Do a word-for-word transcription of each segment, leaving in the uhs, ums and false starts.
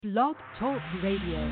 Blog Talk Radio.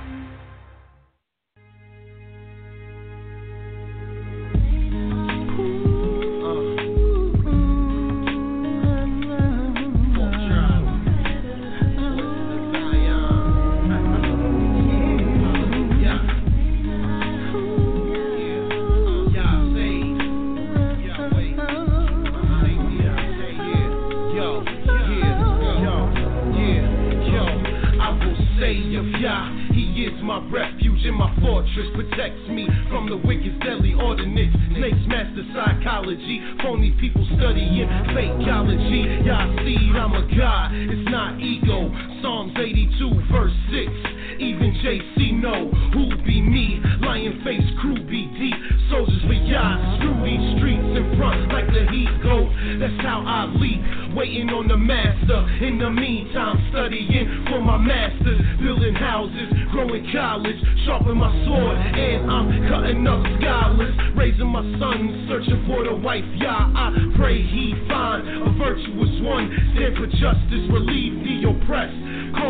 My refuge and my fortress protects me from the wicked, deadly ordinance. Snakes master psychology, phony people studying fakeology. Y'all see, I'm a god, it's not ego. Psalms eighty-two, verse six. Even J C know who be me. Lion face crew be deep. Soldiers for y'all, screw these streets in front like the heat goat. That's how I leap, waiting on the master. In the meantime, studying for my masters, building houses, growing college, sharpen my sword, and I'm cutting up scholars, raising my sons, searching for the wife. Yeah, I pray he find a virtuous one, stand for justice, relieve the oppressed. Call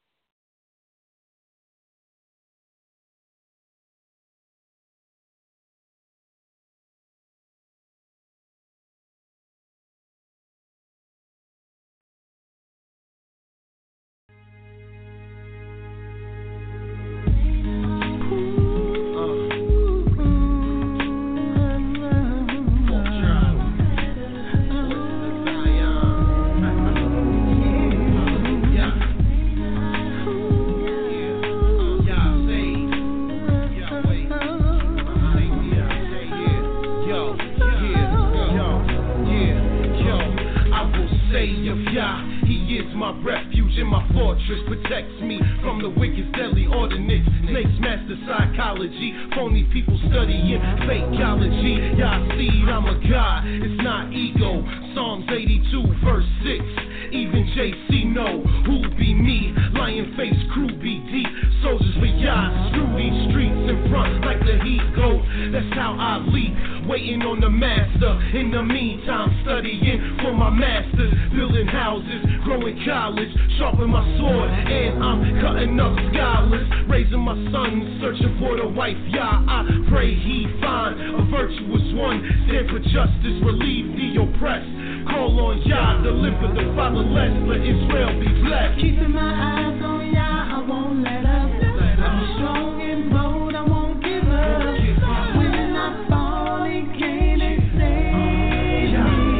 protects me from the wicked, deadly ordinance. Snakes master psychology, phony people studying fakeology. Y'all see, I'm a god, it's not ego. Psalms eighty-two, verse six. Even J C know who be me. Lion face crew be deep. Soldiers for y'all, screw these streets in front like the heat goat. That's how I leap, waiting on the master. In the meantime, studying for my masters, building houses, growing college, sharpen my sword, and I'm cutting up scholars, raising my sons, searching for the wife. Yeah, I pray he find a virtuous one, stand for justice, relieve the oppressed. Call on Yah, deliver the fatherless, let Israel be blessed. Keeping my eyes on Yah, I won't let up. I'm strong and bold, I won't give up. When I fall, he came and saved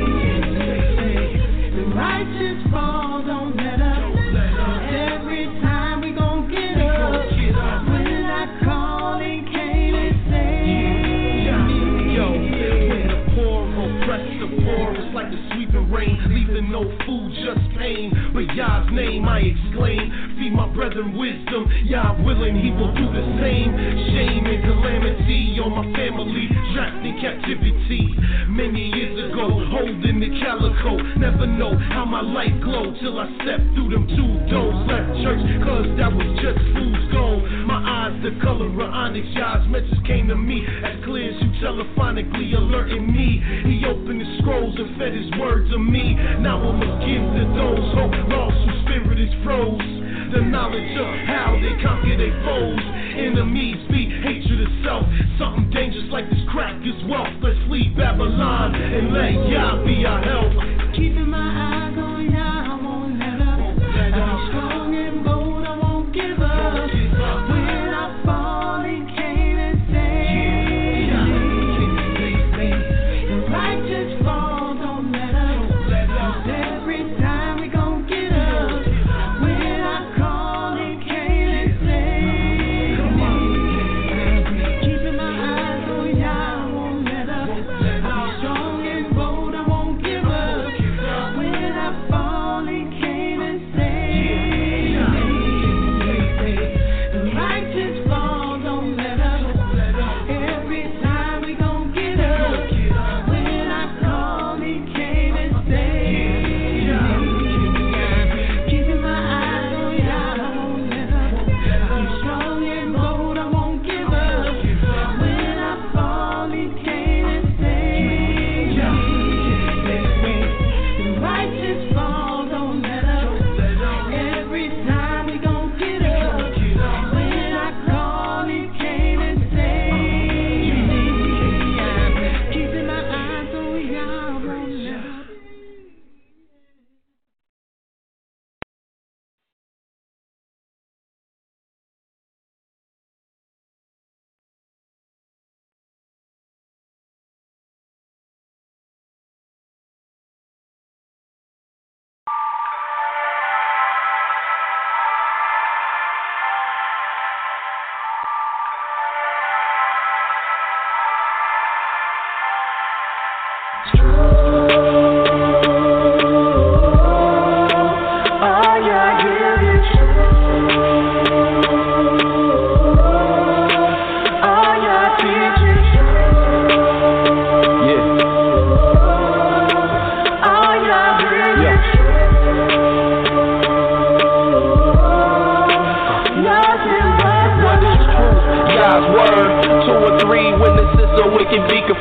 me. The righteous fall, don't let up. Every time we gon' get up. When I call, he came and saved me. Yo, when the poor oppress the poor, it's like the sweeping rain, leaving no food, just pain. But Yah's name I exclaim, feed my brethren wisdom. Yah willing, he will do the same. Shame and calamity on my family, trapped in captivity. Many years ago, holding the calico. Never know how my light glow till I step through them two doors. Left church, cause that was just food's gold. My eyes the color of onyx. Yah's message came to me as clear as you telephonically alerting me. He opened the scrolls and fed his word to me. Now I must give to those hope lost whose spirit is froze. The knowledge of how they conquer their foes. Enemies be hatred itself. Something dangerous like this crack is wealth. Let's flee Babylon and let Yah be our help. Keeping my eyes on Yah, I won't let up. I'm strong and bold, I won't give up. When I fall, he came and saved me. The righteous fall, don't let up. 'Cause every time we gon' get up. When I call, he came and saved me. Keeping my eyes on Yah, I won't let up. I'm strong and bold, I won't give up.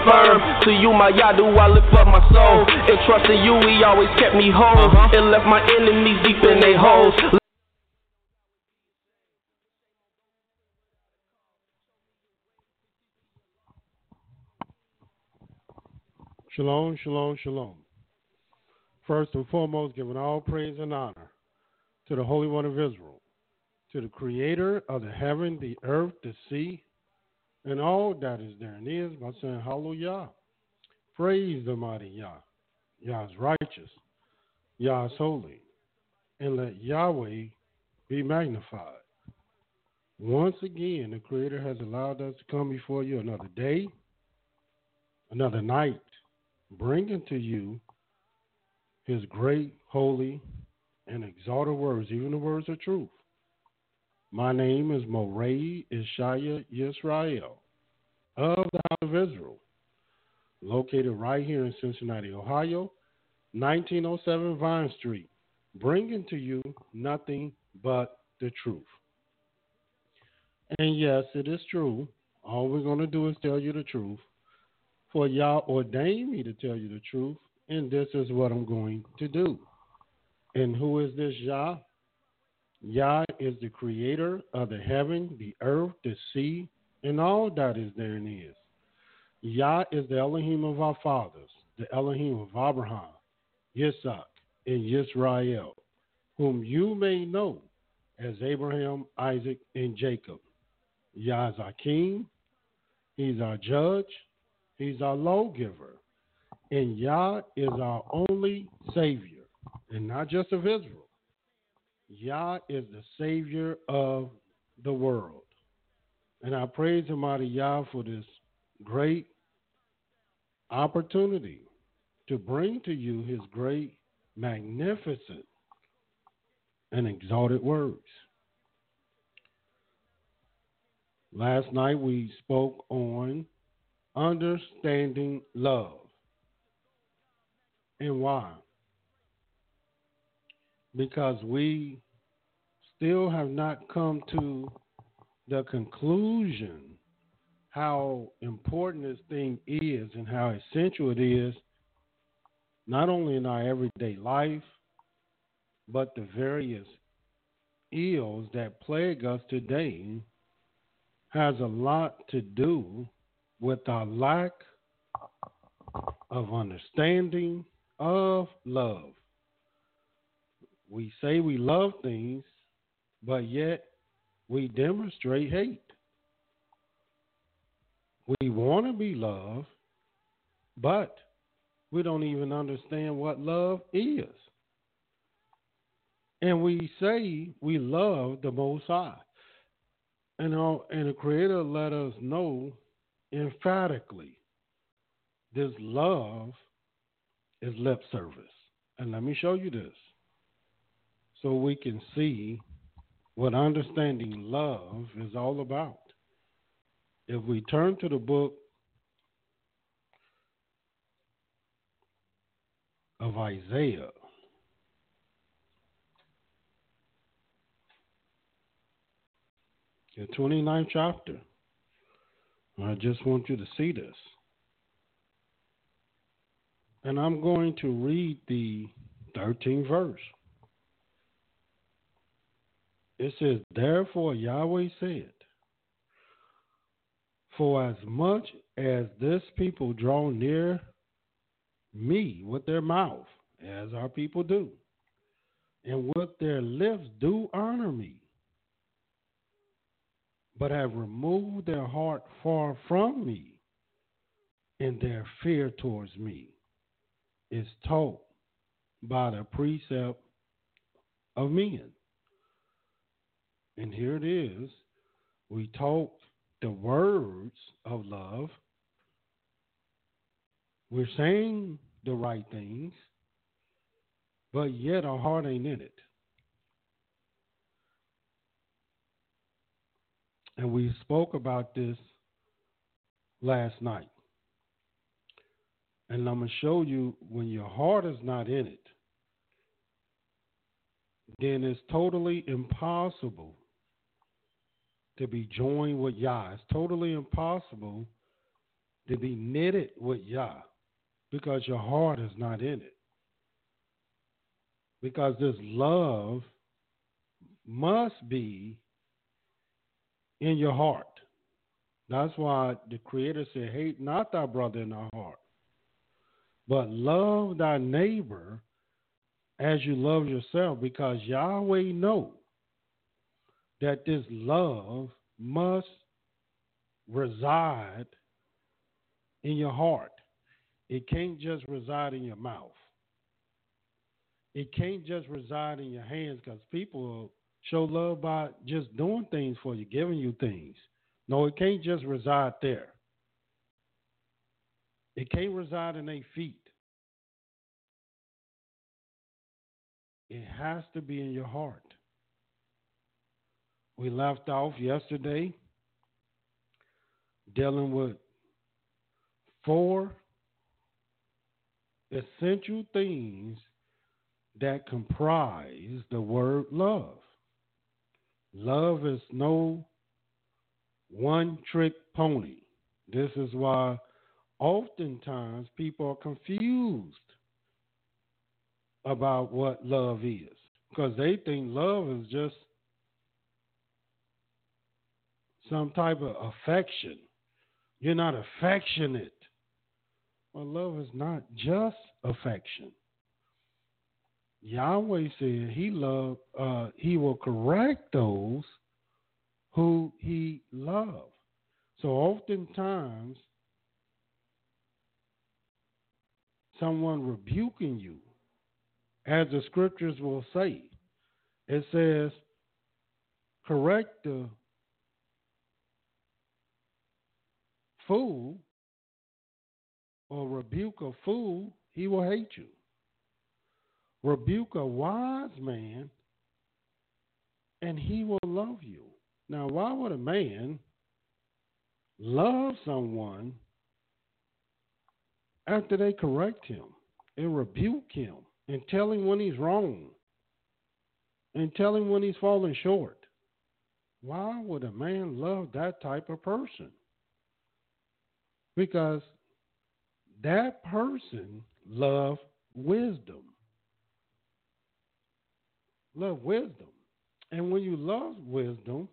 firm. To you, my Yadu, I lift up my soul. And trusting you, he always kept me whole. And left my enemies deep in their holes. Shalom, shalom, shalom. First and foremost, giving all praise and honor to the Holy One of Israel, to the Creator of the heaven, the earth, the sea, and all that is there and is, by saying hallelujah. Praise the mighty Yah. Yah is righteous. Yah is holy. And let Yahweh be magnified. Once again, the Creator has allowed us to come before you another day, another night, bringing to you his great, holy, and exalted words, even the words of truth. My name is Moreh Ishaya Yisrael of the House of Israel, located right here in Cincinnati, Ohio, nineteen oh seven Vine Street, bringing to you nothing but the truth. And yes, it is true. All we're going to do is tell you the truth. For Yah ordained me to tell you the truth, and this is what I'm going to do. And who is this Yah? Yah is the creator of the heaven, the earth, the sea, and all that is therein is. Yah is the Elohim of our fathers, the Elohim of Abraham, Yitzhak, and Yisrael, whom you may know as Abraham, Isaac, and Jacob. Yah is our king. He's our judge. He's our lawgiver. And Yah is our only Savior, and not just of Israel. Yah is the Savior of the world. And I praise Almighty Yah for this great opportunity to bring to you his great, magnificent, and exalted words. Last night we spoke on understanding love. And why? Because we still have not come to the conclusion how important this thing is and how essential it is, not only in our everyday life, but the various ills that plague us today has a lot to do with our lack of understanding of love. We say we love things, but yet we demonstrate hate. We want to be loved, but we don't even understand what love is. And we say we love the Most High. And, uh, and the Creator let us know emphatically this love is lip service. And let me show you this so we can see what understanding love is all about. If we turn to the book of Isaiah, the twenty-ninth chapter, I just want you to see this. And I'm going to read the thirteenth verse. It says, therefore Yahweh said, for as much as this people draw near me with their mouth, as our people do, and with their lips do honor me, but have removed their heart far from me, and their fear towards me is taught by the precept of men. And here it is. We taught the words of love. We're saying the right things, but yet our heart ain't in it. And we spoke about this last night. And I'm going to show you when your heart is not in it, then it's totally impossible to be joined with Yah. It's totally impossible to be knitted with Yah because your heart is not in it. Because this love must be in your heart. That's why the Creator said, hate not thy brother in thy heart, but love thy neighbor as you love yourself, because Yahweh knows that this love must reside in your heart. It can't just reside in your mouth. It can't just reside in your hands, because people show love by just doing things for you, giving you things. No, it can't just reside there. It can't reside in their feet. It has to be in your heart. We left off yesterday dealing with four essential things that comprise the word love. Love is no one-trick pony. This is why oftentimes people are confused about what love is, because they think love is just some type of affection. You're not affectionate. Well, love is not just affection. Yahweh said he love, uh, he will correct those who he loves. So oftentimes, someone rebuking you, as the scriptures will say, it says, correct the fool or rebuke a fool, he will hate you. Rebuke a wise man, and he will love you. Now, why would a man love someone after they correct him and rebuke him and tell him when he's wrong and tell him when he's falling short? Why would a man love that type of person? Because that person loves wisdom. Love wisdom. And when you love wisdom,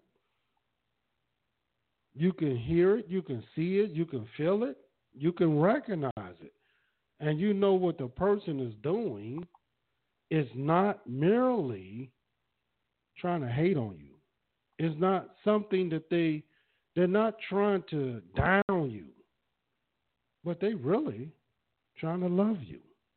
you can hear it, you can see it, you can feel it, you can recognize it. And you know what the person is doing is not merely trying to hate on you. It's not something that they, they're not trying to down you, but they really trying to love you.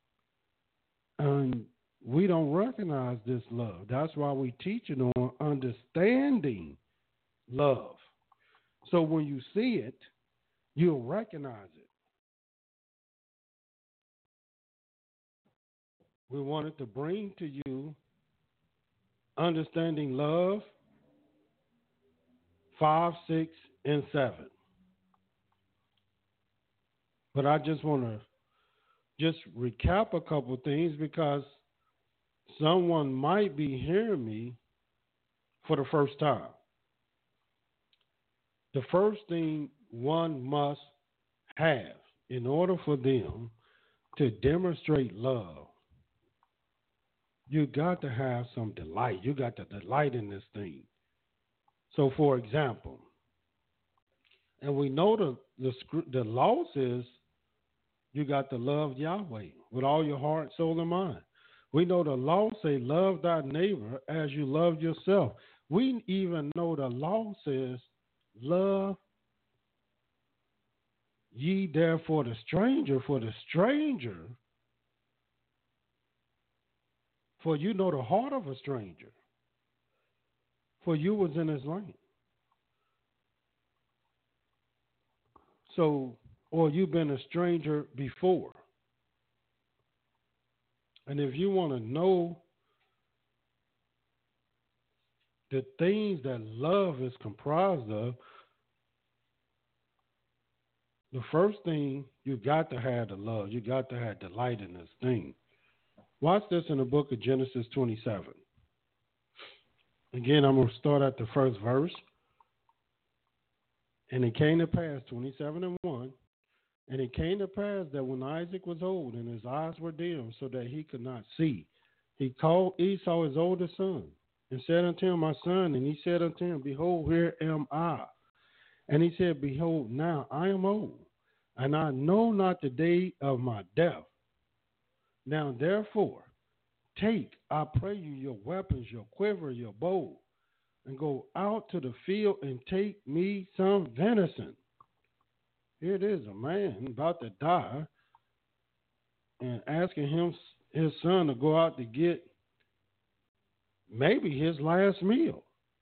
And we don't recognize this love. That's why we teach it on understanding love. So when you see it, you'll recognize it. We wanted to bring to you Understanding Love five, six, and seven. But I just want to just recap a couple things, because someone might be hearing me for the first time. The first thing one must have in order for them to demonstrate love, you got to have some delight. You got to delight in this thing. So, for example, and we know the the, the law says you got to love Yahweh with all your heart, soul, and mind. We know the law say love thy neighbor as you love yourself. We even know the law says love ye therefore the stranger, for the stranger, for you know the heart of a stranger, for you was in his land. So, or you've been a stranger before. And if you want to know the things that love is comprised of, the first thing, you got to have the love. You got to have delight in this thing. Watch this in the book of Genesis twenty-seven. Again, I'm going to start at the first verse. And it came to pass, twenty-seven and one, And it came to pass that when Isaac was old and his eyes were dim so that he could not see, he called Esau his oldest son and said unto him, my son. And he said unto him, behold, here am I. And he said, behold, now I am old, and I know not the day of my death. Now therefore, take, I pray you, your weapons, your quiver, your bow, and go out to the field and take me some venison. Here it is, a man about to die, and asking him, his son, to go out to get maybe his last meal.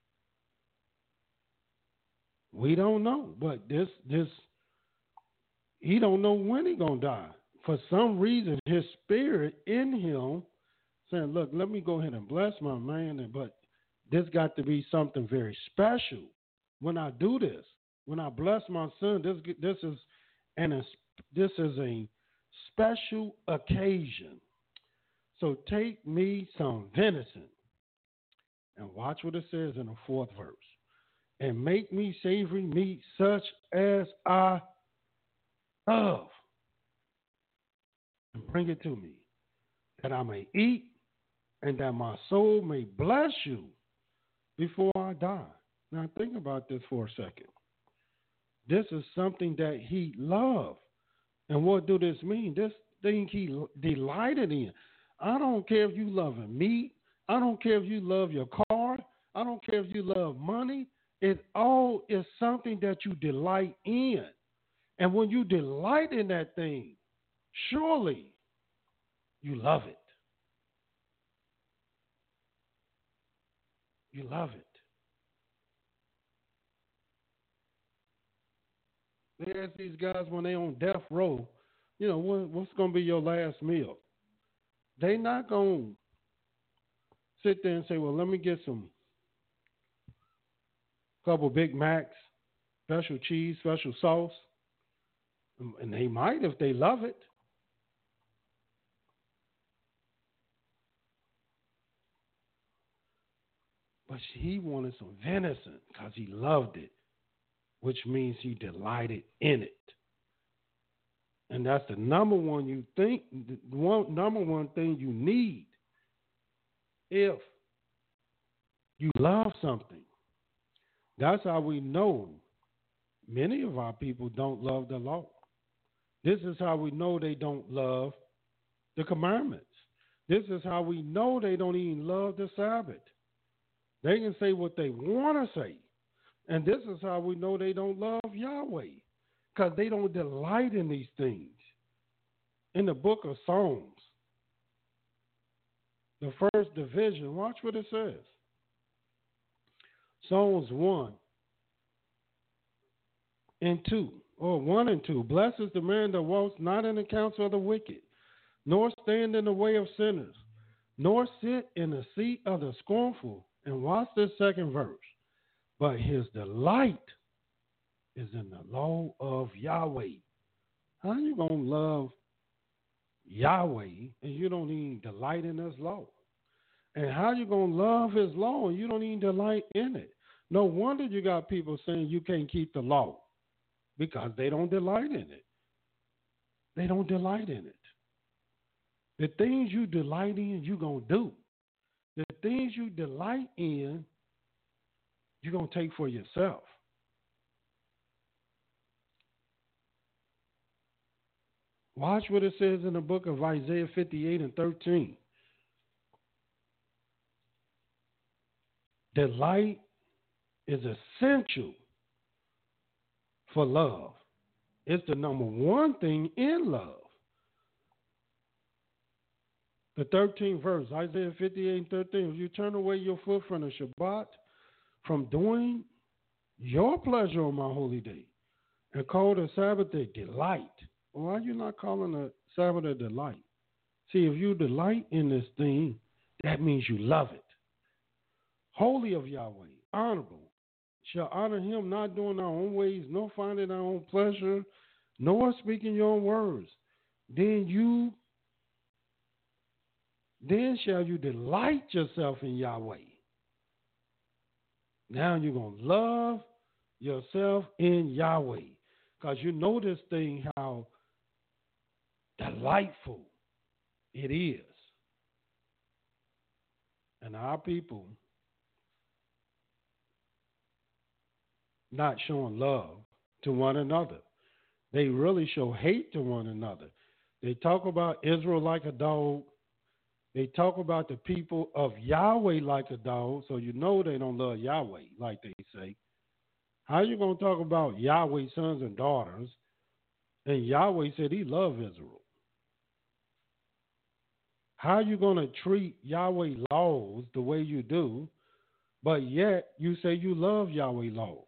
We don't know, but this this he don't know when he gonna die. For some reason, his spirit in him saying, "Look, let me go ahead and bless my man," but this got to be something very special. When I do this, when I bless my son, this this is and this is a special occasion. So take me some venison, and watch what it says in the fourth verse. And make me savory meat such as I love, and bring it to me, that I may eat, and that my soul may bless you before I die. Now think about this for a second. This is something that he loved. And what do this mean? This thing he delighted in. I don't care if you love meat. I don't care if you love your car. I don't care if you love money. It all is something that you delight in. And when you delight in that thing, surely you love it. You love it. They ask these guys when they're on death row, you know, what, what's going to be your last meal? They're not going to sit there and say, well, let me get some couple Big Macs, special cheese, special sauce. And they might if they love it. But he wanted some venison because he loved it, which means he delighted in it. And that's the number one you think, the one, number one thing you need if you love something. That's how we know many of our people don't love the law. This is how we know they don't love the commandments. This is how we know they don't even love the Sabbath. They can say what they want to say. And this is how we know they don't love Yahweh, because they don't delight in these things. In the book of Psalms, the first division, watch what it says. Psalms one and two, or one and two. Blessed is the man that walks not in the counsel of the wicked, nor stand in the way of sinners, nor sit in the seat of the scornful. And watch this second verse. But his delight is in the law of Yahweh. How are you going to love Yahweh and you don't even delight in his law? And how are you going to love his law and you don't even delight in it? No wonder you got people saying you can't keep the law, because they don't delight in it. They don't delight in it. The things you delight in, you're going to do. The things you delight in, you're going to take for yourself. Watch what it says in the book of Isaiah fifty-eight and thirteen. Delight is essential for love. It's the number one thing in love. The thirteenth verse, Isaiah fifty-eight and thirteen. If you turn away your foot from the Shabbat, from doing your pleasure on my holy day, and call the Sabbath a delight. Why are you not calling the Sabbath a delight? See, if you delight in this thing, that means you love it. Holy of Yahweh, honorable, shall honor him, not doing our own ways, nor finding our own pleasure, nor speaking your own words. Then you, then shall you delight yourself in Yahweh. Now you're going to love yourself in Yahweh. Because you know this thing, how delightful it is. And our people not showing love to one another. They really show hate to one another. They talk about Israel like a dog. They talk about the people of Yahweh like a dog, so you know they don't love Yahweh, like they say. How you going to talk about Yahweh's sons and daughters, and Yahweh said he loved Israel? How you going to treat Yahweh laws the way you do, but yet you say you love Yahweh laws?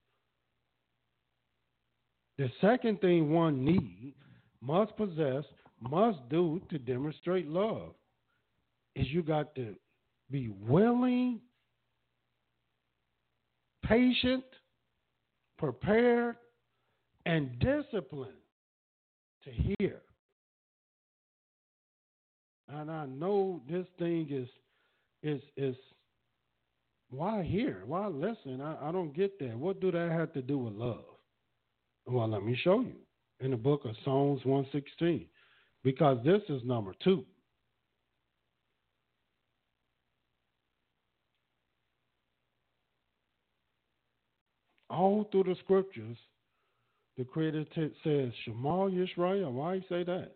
The second thing one needs, must possess, must do to demonstrate love is you got to be willing, patient, prepared, and disciplined to hear. And I know this thing is is is why hear? Why listen? I, I don't get that. What do that have to do with love? Well, let me show you in the book of Psalms one sixteen, because this is number two. All through the scriptures, the Creator t- says, Shema Yisrael. Why you say that?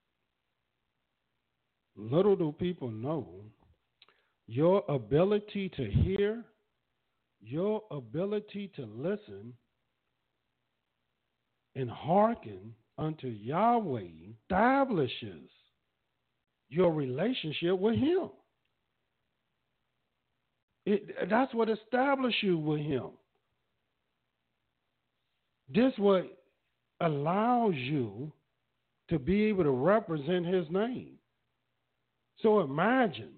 Little do people know your ability to hear, your ability to listen, and hearken unto Yahweh establishes your relationship with Him. It, that's what establishes you with Him. This what allows you to be able to represent His name. So imagine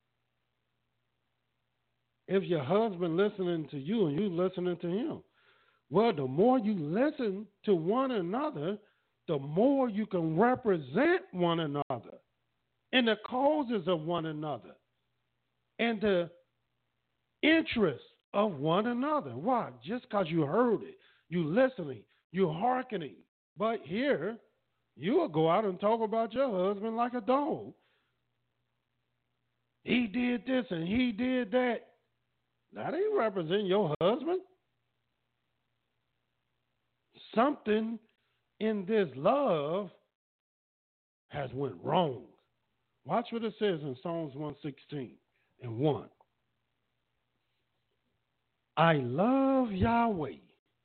if your husband listening to you and you listening to him. Well, the more you listen to one another, the more you can represent one another and the causes of one another and the interests of one another. Why? Just because you heard it, you listening, you hearkening. But here, you will go out and talk about your husband like a dog. He did this and he did that. That ain't representing your husband. Something in this love has went wrong. Watch what it says in Psalms one sixteen and one. I love Yahweh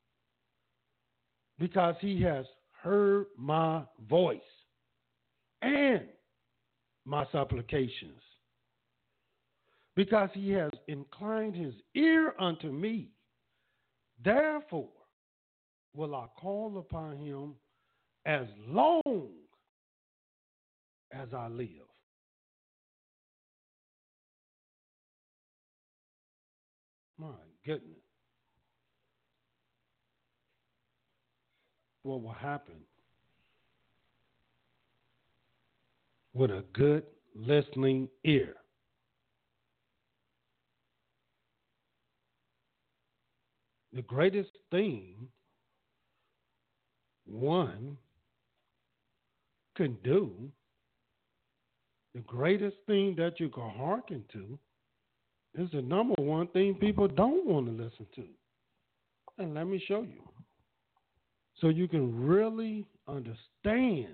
because He has heard my voice and my supplications, because He has inclined His ear unto me. Therefore will I call upon Him as long as I live. My goodness. What will happen with a good listening ear? The greatest thing one can do, the greatest thing that you can hearken to, is the number one thing people don't want to listen to. And let me show you. So you can really understand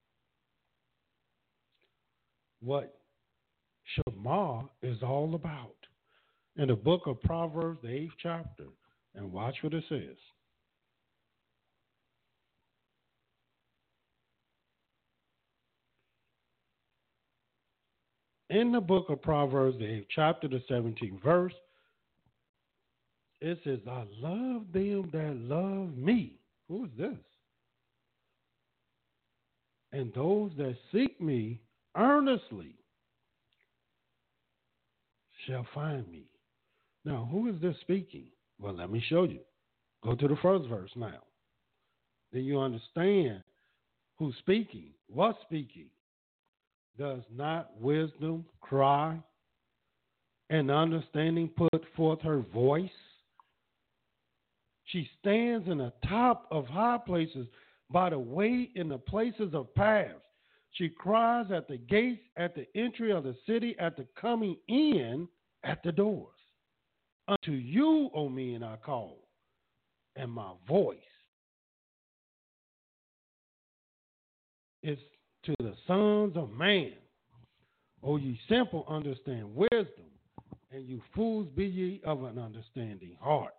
what Shema is all about. In the book of Proverbs, the eighth chapter, and watch what it says. In the book of Proverbs, the eighth chapter, the seventeenth verse, it says, I love them that love me. Who is this? And those that seek me earnestly shall find me. Now, who is this speaking? Well, let me show you. Go to the first verse now. Then you understand who's speaking, what's speaking. Does not wisdom cry and understanding put forth her voice? She stands in the top of high places, by the way in the places of paths. She cries at the gates, at the entry of the city, at the coming in, at the doors. Unto you, O men, I call, and my voice is to the sons of man. O ye simple, understand wisdom, and you fools, be ye of an understanding heart.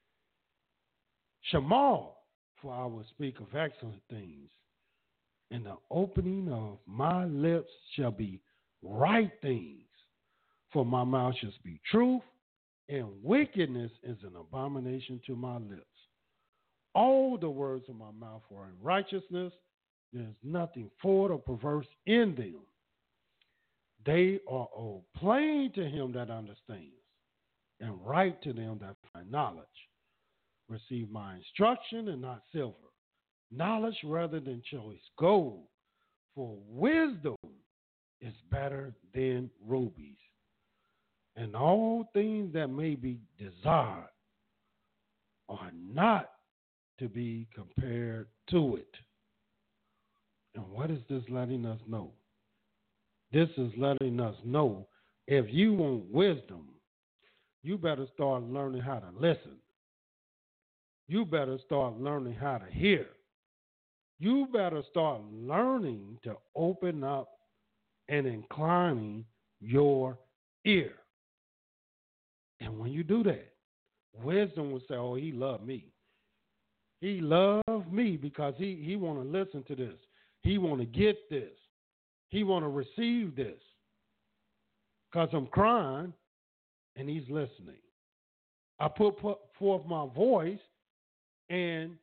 Shema, for I will speak of excellent things, and the opening of my lips shall be right things, for my mouth shall speak truth, and wickedness is an abomination to my lips. All the words of my mouth are in righteousness. There is nothing forward or perverse in them. They are all plain to him that understands, and right to them that find knowledge. Receive my instruction and not silver, knowledge rather than choice gold, for wisdom is better than rubies, and all things that may be desired are not to be compared to it. And what is this letting us know? This is letting us know, if you want wisdom, you better start learning how to listen. You better start learning how to hear. You better start learning to open up and inclining your ear. And when you do that, wisdom will say, oh, he loved me. He loved me because he, he want to listen to this. He want to get this. He want to receive this. Because I'm crying and he's listening. I put, put forth my voice and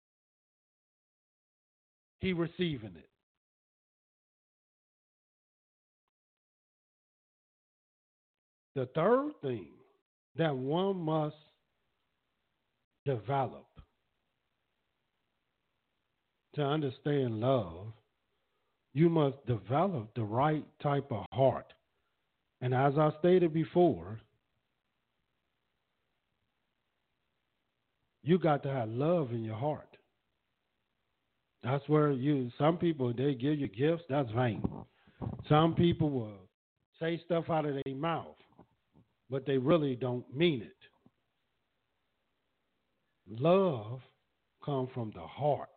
he receiving it. The third thing that one must develop to understand love, you must develop the right type of heart. And as I stated before, you got to have love in your heart. That's where you, some people, they give you gifts, that's vain. Some people will say stuff out of their mouth, but they really don't mean it. Love comes from the heart.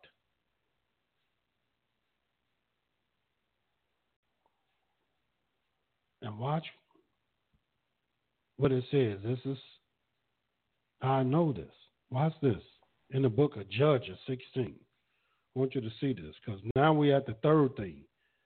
And watch what it says. This is, I know this. Watch this in the book of Judges sixteen. I want you to see this because now we're at the third thing.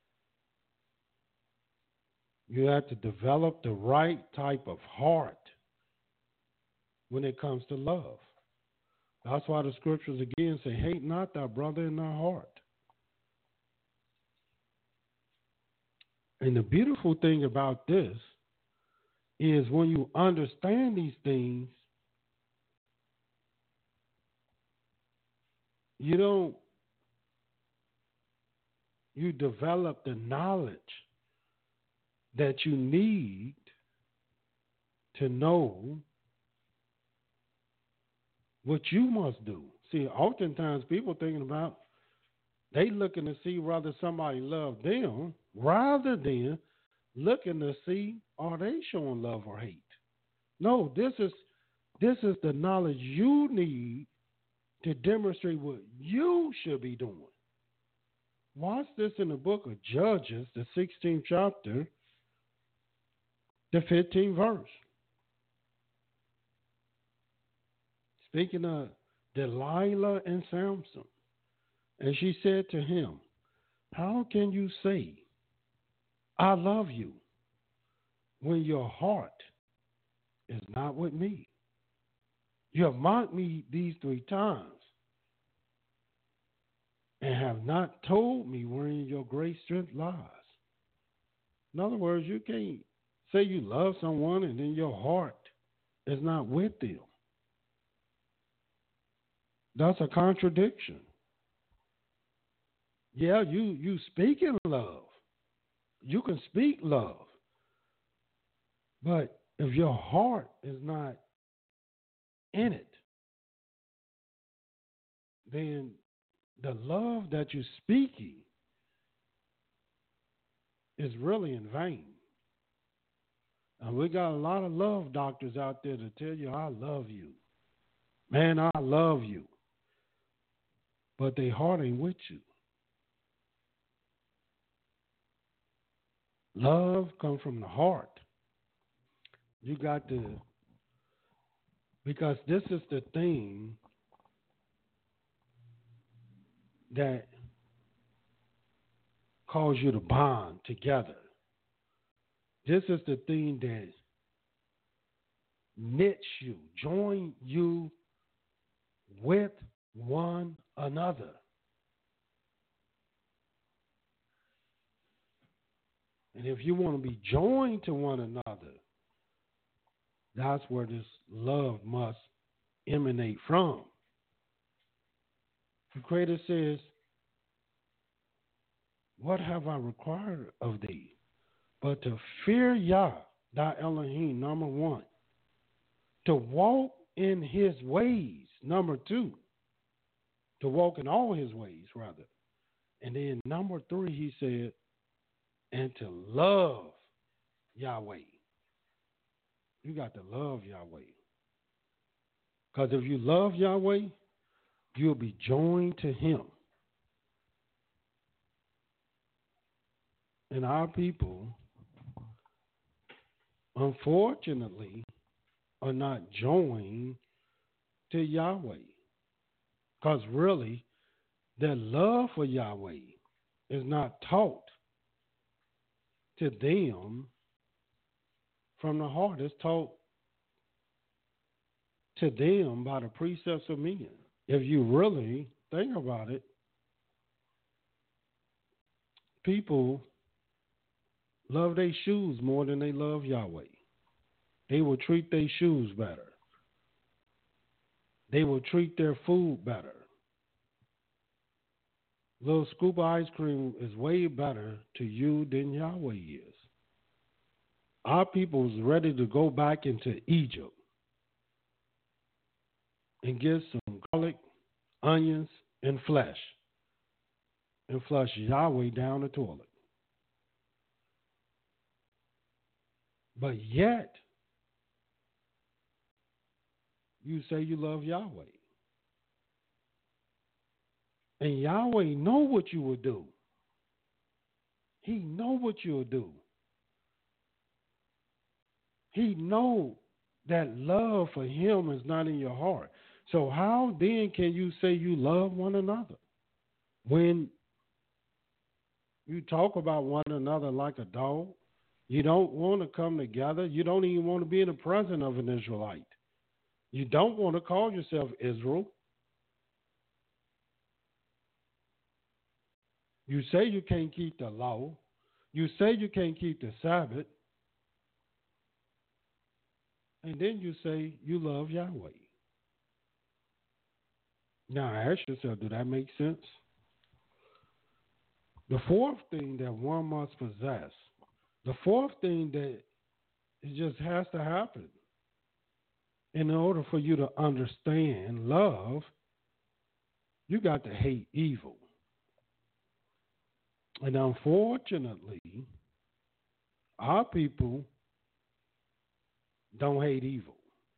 You have to develop the right type of heart when it comes to love. That's why the scriptures again say, hate not thy brother in thy heart. And the beautiful thing about this is when you understand these things, you don't, you develop the knowledge that you need to know what you must do. See, oftentimes people thinking about, they looking to see whether somebody love them rather than looking to see are they showing love or hate. No, this is this is the knowledge you need to demonstrate what you should be doing. Watch this in the book of Judges, the sixteenth chapter, the fifteenth verse. Speaking of Delilah and Samson, and she said to him, how can you say, I love you, when your heart is not with me? You have mocked me these three times and have not told me wherein your great strength lies. In other words, you can't say you love someone and then your heart is not with them. That's a contradiction. Yeah, you, you speak in love. You can speak love. But if your heart is not in it, then the love that you're speaking is really in vain. And we got a lot of love doctors out there to tell you, I love you. Man, I love you. But they heart ain't with you. Love comes from the heart. You got to, because this is the thing that cause you to bond together. This is the thing that knits you, join you with one another. And if you want to be joined to one another, that's where this love must emanate from. The Creator says, what have I required of thee? But to fear Yah, thy Elohim, number one. To walk in his ways, number two. To walk in all his ways, rather. And then number three, he said, and to love Yahweh. You got to love Yahweh. Because if you love Yahweh, you'll be joined to him. And our people, unfortunately, are not joined to Yahweh. Because really, their love for Yahweh is not taught to them from the heart. It's taught to them by the precepts of men. If you really think about it, people love their shoes more than they love Yahweh. They will treat their shoes better. They will treat their food better. Little scoop of ice cream is way better to you than Yahweh is. Our people is ready to go back into Egypt and get some garlic, onions, and flesh and flush Yahweh down the toilet. But yet, you say you love Yahweh. And Yahweh know what you will do. He know what you'll do. He know that love for him is not in your heart. So how then can you say you love one another? When you talk about one another like a dog, you don't want to come together. You don't even want to be in the presence of an Israelite. You don't want to call yourself Israel. You say you can't keep the law. You say you can't keep the Sabbath. And then you say you love Yahweh. Now ask yourself, do that make sense? The fourth thing that one must possess, the fourth thing that it just has to happen in order for you to understand love, you got to hate evil. And unfortunately, our people don't hate evil.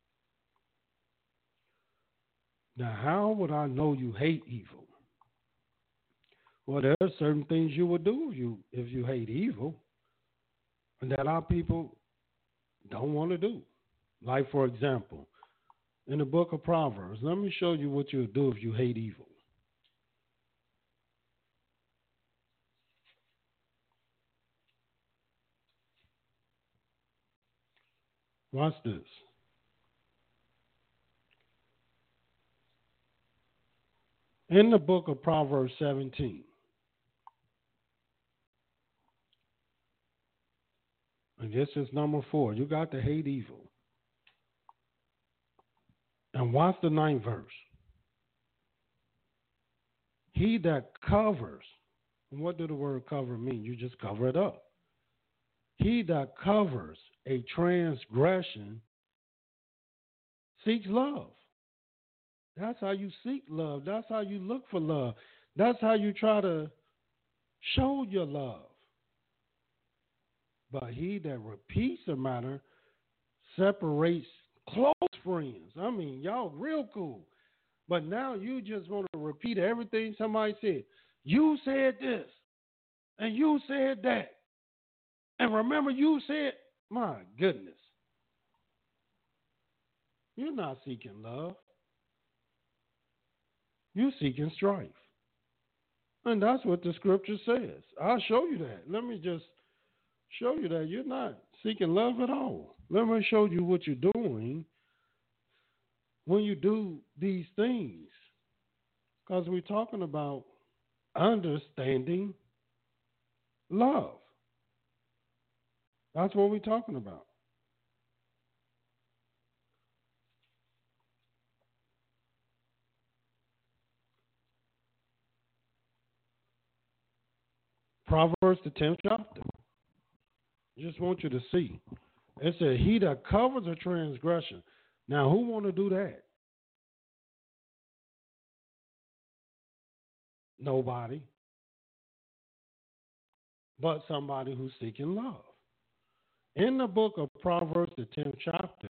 Now, how would I know you hate evil? Well, there are certain things you would do if you, if you hate evil, and that our people don't want to do. Like, for example, in the book of Proverbs, let me show you what you would do if you hate evil. Watch this. In the book of Proverbs seventeen, and this is number four, you got to hate evil. And watch the ninth verse. He that covers, and what does the word cover mean? You just cover it up. He that covers a transgression seeks love. That's how you seek love. That's how you look for love. That's how you try to show your love. But he that repeats a matter separates close friends. I mean, y'all real cool. But now you just want to repeat everything somebody said. You said this, and you said that. And remember, you said, my goodness. You're not seeking love. You're seeking strife. And that's what the scripture says. I'll show you that. Let me just show you that you're not seeking love at all. Let me show you what you're doing when you do these things. Because we're talking about understanding love. That's what we're talking about. Proverbs, the tenth chapter. Just want you to see. It said, he that covers a transgression. Now, who want to do that? Nobody. But somebody who's seeking love. In the book of Proverbs, the tenth chapter,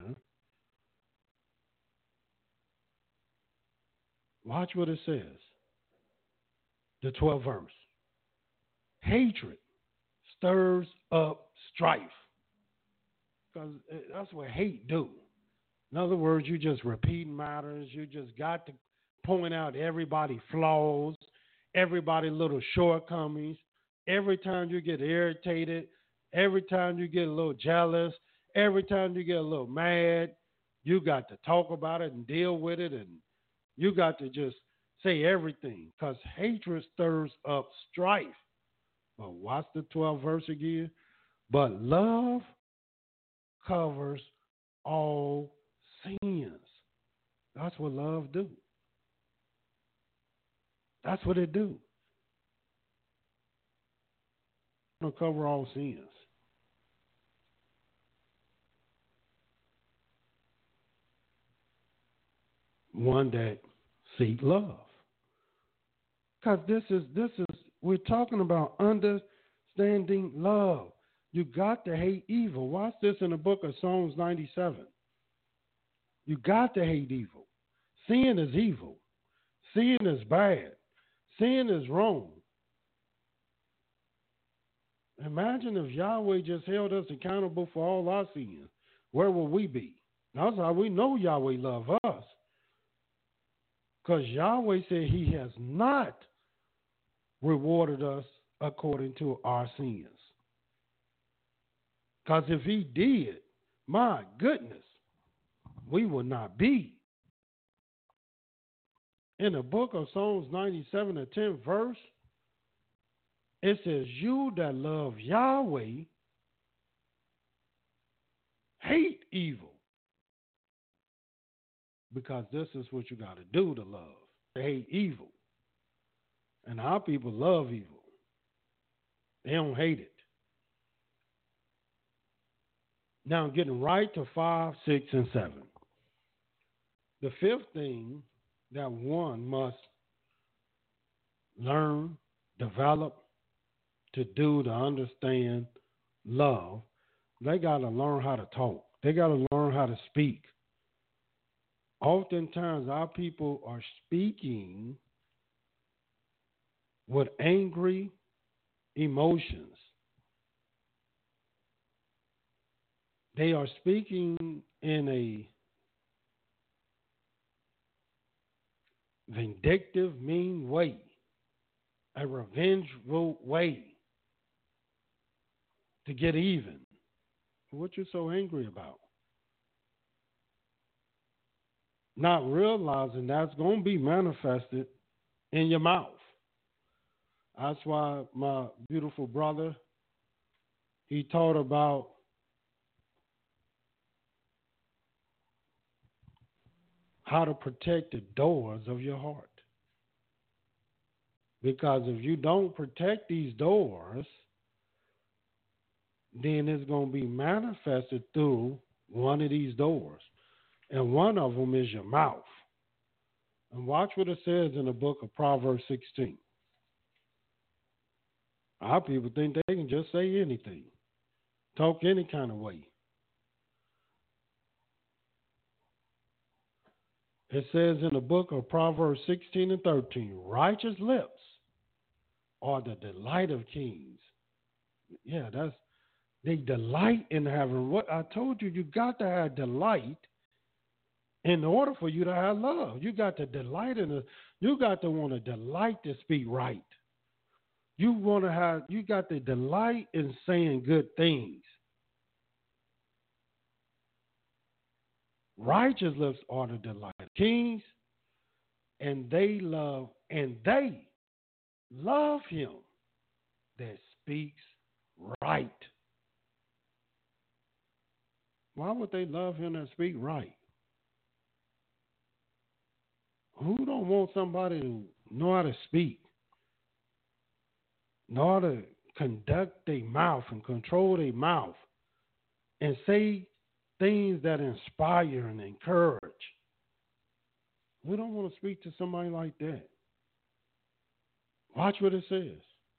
watch what it says. The twelfth verse. Hatred stirs up strife. Because that's what hate do. In other words, you just repeating matters. You just got to point out everybody's flaws, everybody's little shortcomings. Every time you get irritated, every time you get a little jealous, every time you get a little mad, you got to talk about it and deal with it, and you got to just say everything, because hatred stirs up strife. But watch the twelfth verse again. But love covers all sins. That's what love do. That's what it do. It'll cover all sins. One that seek love. Because this is this is we're talking about understanding love. You got to hate evil. Watch this in the book of Psalms ninety-seven. You got to hate evil. Sin is evil. Sin is bad. Sin is wrong. Imagine if Yahweh just held us accountable for all our sins. Where will we be? That's how we know Yahweh loves us. Because Yahweh said he has not rewarded us according to our sins. Because if he did, my goodness, we would not be. In the book of Psalms ninety-seven, the tenth verse, it says, you that love Yahweh hate evil. Because this is what you got to do to love. To hate evil. And our people love evil. They don't hate it. Now getting right to five, six, and seven. The fifth thing that one must learn, develop, to do to understand love, they got to learn how to talk. They got to learn how to speak. Oftentimes, our people are speaking with angry emotions. They are speaking in a vindictive, mean way, a revengeful way to get even. What you so angry about? Not realizing that's going to be manifested in your mouth. That's why my beautiful brother, he taught about how to protect the doors of your heart. Because if you don't protect these doors, then it's going to be manifested through one of these doors. And one of them is your mouth. And watch what it says in the book of Proverbs sixteen. Our people think they can just say anything, talk any kind of way. It says in the book of Proverbs sixteen and thirteen, righteous lips are the delight of kings. Yeah, that's, they delight in having what I told you, you got to have delight in order for you to have love. You got to delight in it. You got to want to delight to speak right. You want to have, you got to delight in saying good things. Righteous lips are the delight of kings, and they love, and they love him that speaks right. Why would they love him that speak right? Who don't want somebody to know how to speak, know how to conduct their mouth and control their mouth and say things that inspire and encourage? We don't want to speak to somebody like that. Watch what it says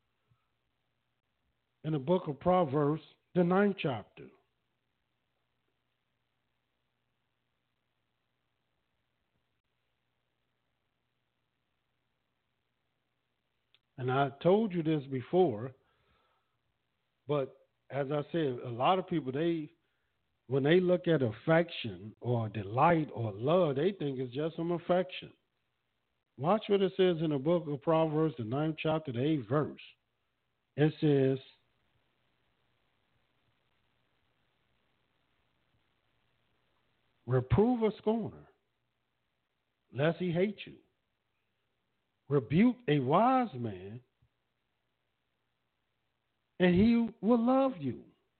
in the book of Proverbs, the ninth chapter. And I told you this before, but as I said, a lot of people, they, when they look at affection or delight or love, they think it's just some affection. Watch what it says in the book of Proverbs, the ninth chapter, the eighth verse. It says, reprove a scorner, lest he hate you. Rebuke a wise man, and he will love you.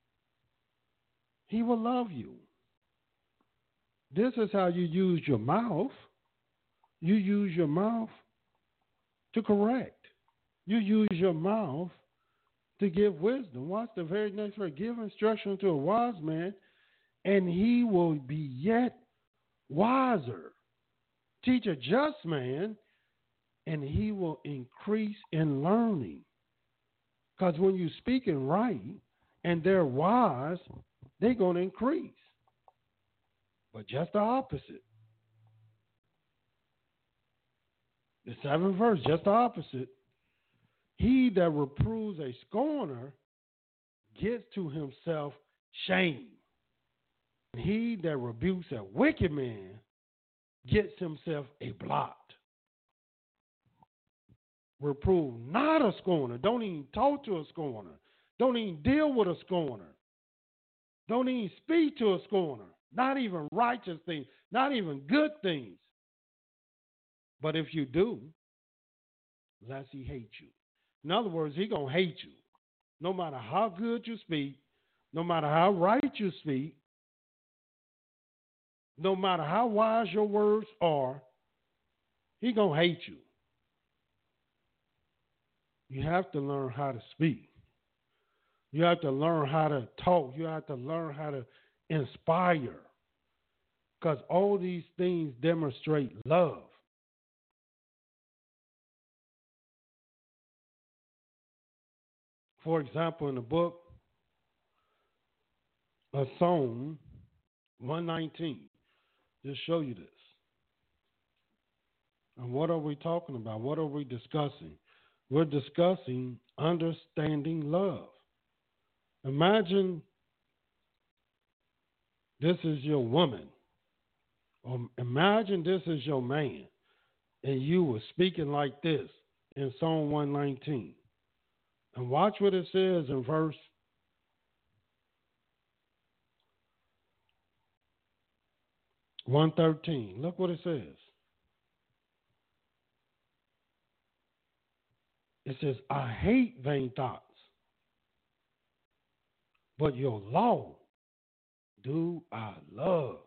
He will love you. This is how you use your mouth. You use your mouth to correct. You use your mouth to give wisdom. Watch the very next word. Give instruction to a wise man, and he will be yet wiser. Teach a just man, and he will increase in learning. Because when you're speaking right and they're wise, they're going to increase. But just the opposite. The seventh verse, just the opposite. He that reproves a scorner gets to himself shame. And he that rebukes a wicked man gets himself a blot. Reprove not a scorner. Don't even talk to a scorner. Don't even deal with a scorner. Don't even speak to a scorner. Not even righteous things. Not even good things. But if you do, lest he hate you. In other words, he going to hate you. No matter how good you speak, no matter how right you speak, no matter how wise your words are, he going to hate you. You have to learn how to speak. You have to learn how to talk. You have to learn how to inspire. Because all these things demonstrate love. For example, in the book of Psalm one nineteen, just show you this. And what are we talking about? What are we discussing? We're discussing understanding love. Imagine this is your woman, or imagine this is your man, and you were speaking like this in Psalm one nineteen. And watch what it says in verse one thirteen. Look what it says. It says, I hate vain thoughts, but your law do I love.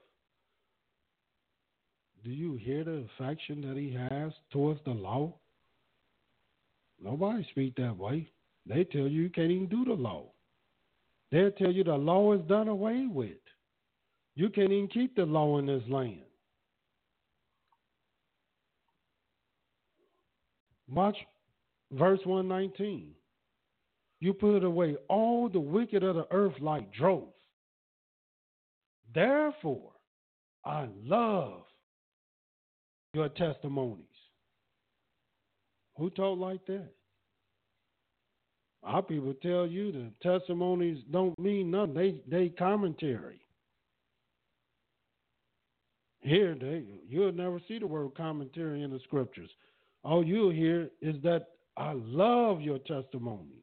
Do you hear the affection that he has towards the law? Nobody speak that way. They tell you you can't even do the law. They'll tell you the law is done away with. You can't even keep the law in this land. Watch verse one nineteen. You put away all the wicked of the earth like dross. Therefore, I love your testimonies. Who told like that? Our people tell you the testimonies don't mean nothing. They they commentary. Here, they you'll never see the word commentary in the scriptures. All you'll hear is that I love your testimonies.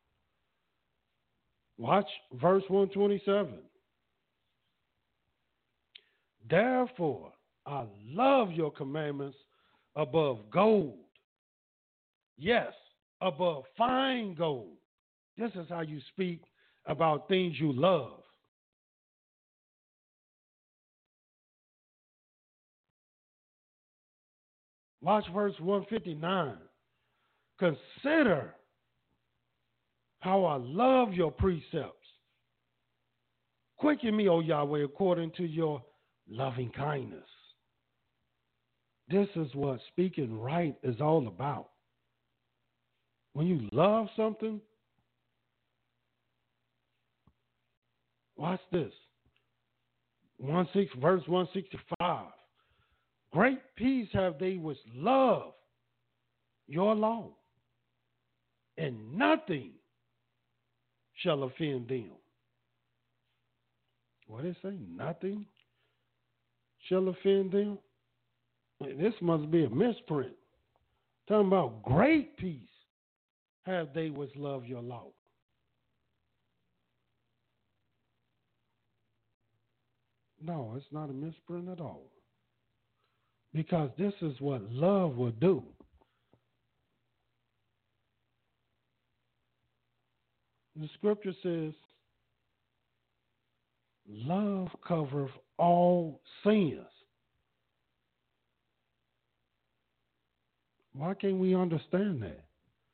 Watch verse one twenty-seven. Therefore, I love your commandments above gold. Yes, above fine gold. This is how you speak about things you love. Watch verse one fifty-nine. Consider how I love your precepts. Quicken me, O Yahweh, according to your loving kindness. This is what speaking right is all about. When you love something, watch this. one six, verse one sixty-five. Great peace have they which love your law, and nothing shall offend them. What did it say? Nothing shall offend them? This must be a misprint. Talking about great peace have they which love your law. No, it's not a misprint at all. Because this is what love will do. The scripture says, love covereth all sins. Why can't we understand that?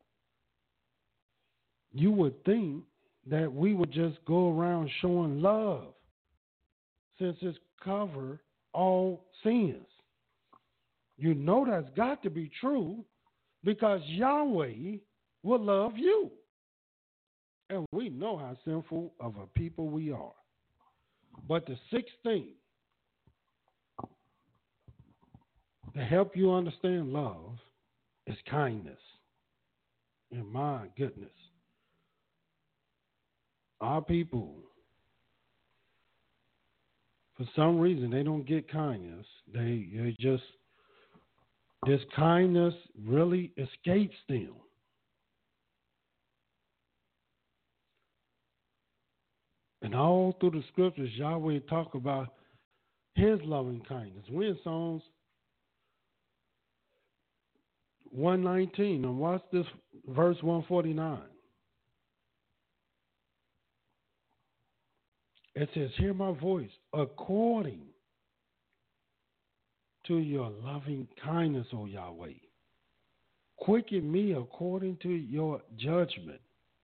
You would think that we would just go around showing love since it's cover all sins. You know that's got to be true because Yahweh will love you. And we know how sinful of a people we are. But the sixth thing to help you understand love is kindness. And my goodness, our people, for some reason, they don't get kindness. They, they just, this kindness really escapes them. And all through the scriptures, Yahweh talk about his loving kindness. We're in Psalms one nineteen, and watch this verse one forty-nine. It says, hear my voice according to your loving kindness, O Yahweh. Quicken me according to your judgment.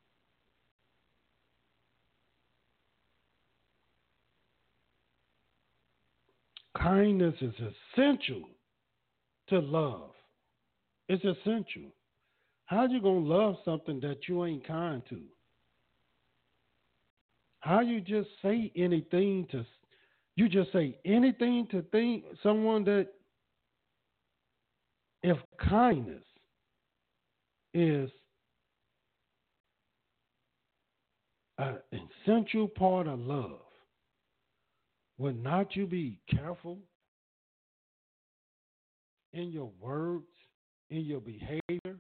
Kindness is essential to love. It's essential. How you going to love something that you ain't kind to? How you just say anything to, you just say anything to think someone that, if kindness is an essential part of love, would not you be careful in your words, in your behavior?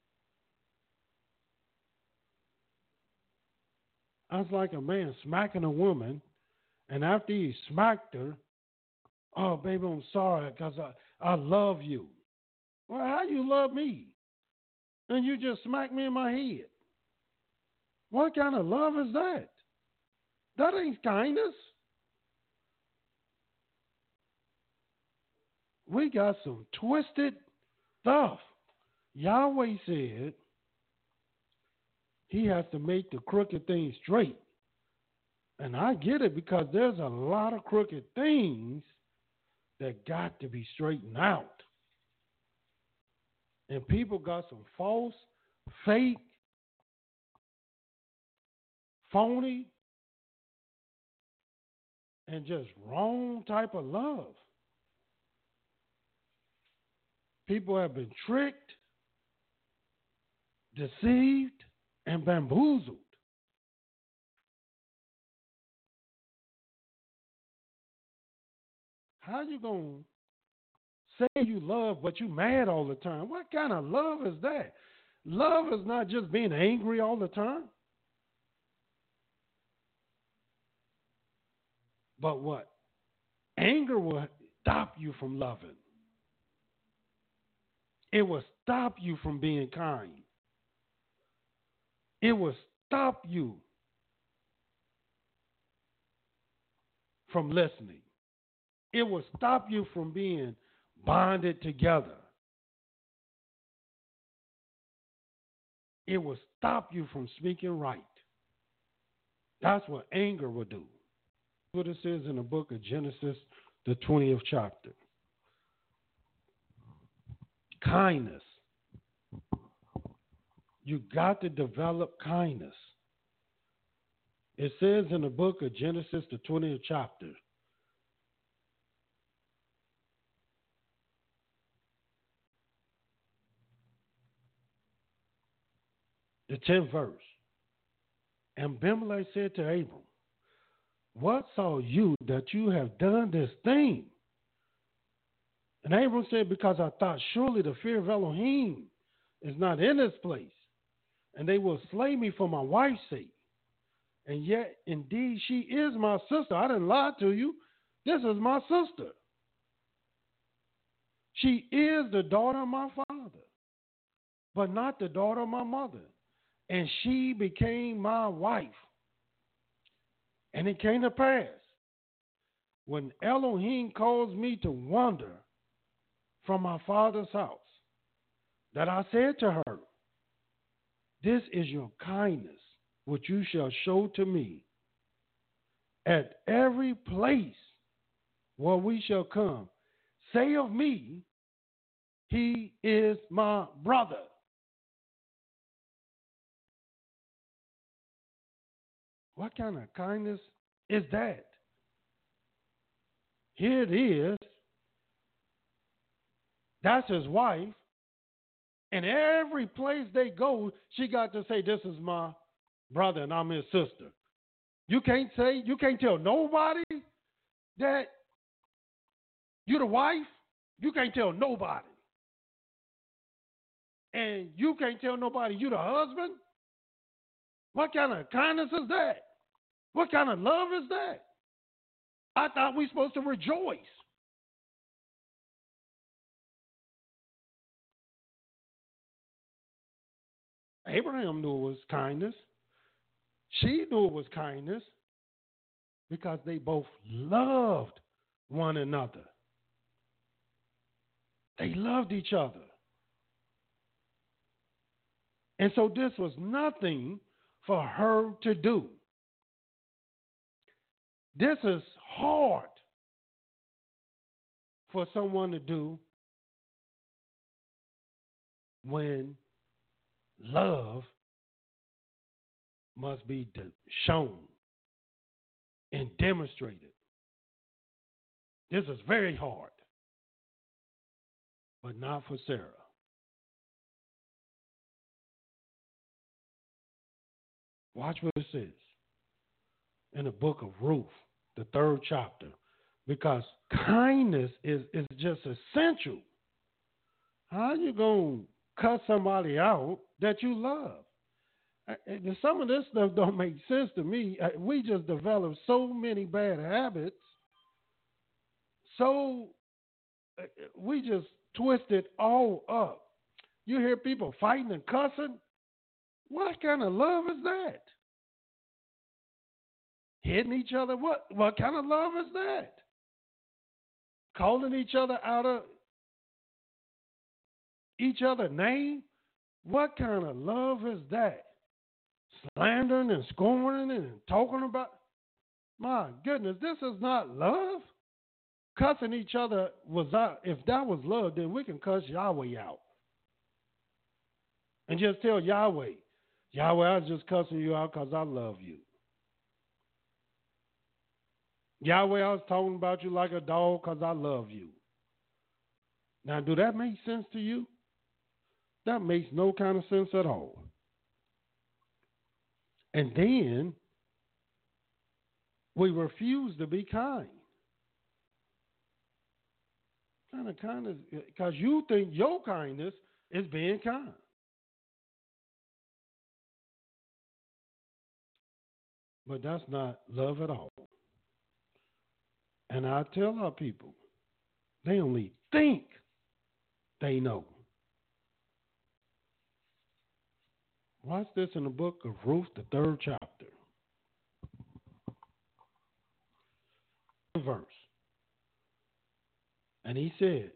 I was like a man smacking a woman, and after he smacked her, oh, baby, I'm sorry because I, I love you. Well, how you love me? And you just smacked me in my head. What kind of love is that? That ain't kindness. We got some twisted stuff. Yahweh said he has to make the crooked things straight. And I get it because there's a lot of crooked things that got to be straightened out. And people got some false, fake, phony, and just wrong type of love. People have been tricked, deceived, and bamboozled. How you going to say you love, but you mad all the time? What kind of love is that? Love is not just being angry all the time. But what? Anger will stop you from loving. It will stop you from being kind. It will stop you from listening. It will stop you from being bonded together. It will stop you from speaking right. That's what anger will do. What it says in the book of Genesis, the twentieth chapter. Kindness. You got to develop kindness. It says in the book of Genesis, the twentieth chapter, the tenth verse. And Abimelech said to Abram, what saw you that you have done this thing? And Abram said, because I thought surely the fear of Elohim is not in this place, and they will slay me for my wife's sake. And yet, indeed, she is my sister. I didn't lie to you. This is my sister. She is the daughter of my father, but not the daughter of my mother. And she became my wife. And it came to pass, when Elohim caused me to wander from my father's house, that I said to her, this is your kindness, which you shall show to me. At every place where we shall come, say of me, he is my brother. What kind of kindness is that? Here it is. That's his wife. And every place they go, she got to say, this is my brother and I'm his sister. You can't say, you can't tell nobody that you're the wife. You can't tell nobody. And you can't tell nobody you're the husband. What kind of kindness is that? What kind of love is that? I thought we were supposed to rejoice. Abraham knew it was kindness. She knew it was kindness because they both loved one another. They loved each other. And so this was nothing for her to do. This is hard for someone to do when love must be shown and demonstrated. This is very hard, but not for Sarah. Watch what it says in the book of Ruth, the third chapter, because kindness is, is just essential. How are you going to cut somebody out that you love? Some of this stuff don't make sense to me. We just developed so many bad habits. So we just twist it all up. You hear people fighting and cussing. What kind of love is that? Hitting each other? What, what kind of love is that? Calling each other out of each other's name? What kind of love is that? Slandering and scorning and talking about? My goodness, this is not love. Cussing each other was out. If that was love, then we can cuss Yahweh out. And just tell Yahweh, Yahweh, I was just cussing you out because I love you. Yahweh, I was talking about you like a dog because I love you. Now, do that make sense to you? That makes no kind of sense at all. And then we refuse to be kind. Kind of kindness, because you think your kindness is being kind. But that's not love at all. And I tell our people, they only think they know. Watch this in the book of Ruth, the third chapter. Verse. And he said,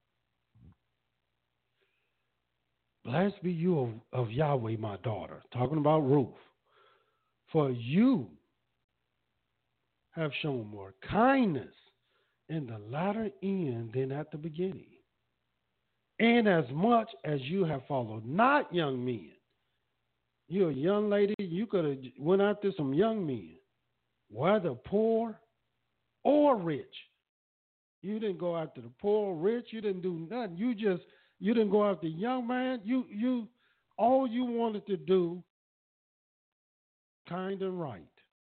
blessed be you of, of Yahweh, my daughter. Talking about Ruth. For you have shown more kindness in the latter end than at the beginning. And as much as you have followed not young men. You're a young lady, you could have went after some young men, whether poor or rich. You didn't go after the poor or rich. You didn't do nothing. You just, you didn't go after the young man. You, you, all you wanted to do, kind and right.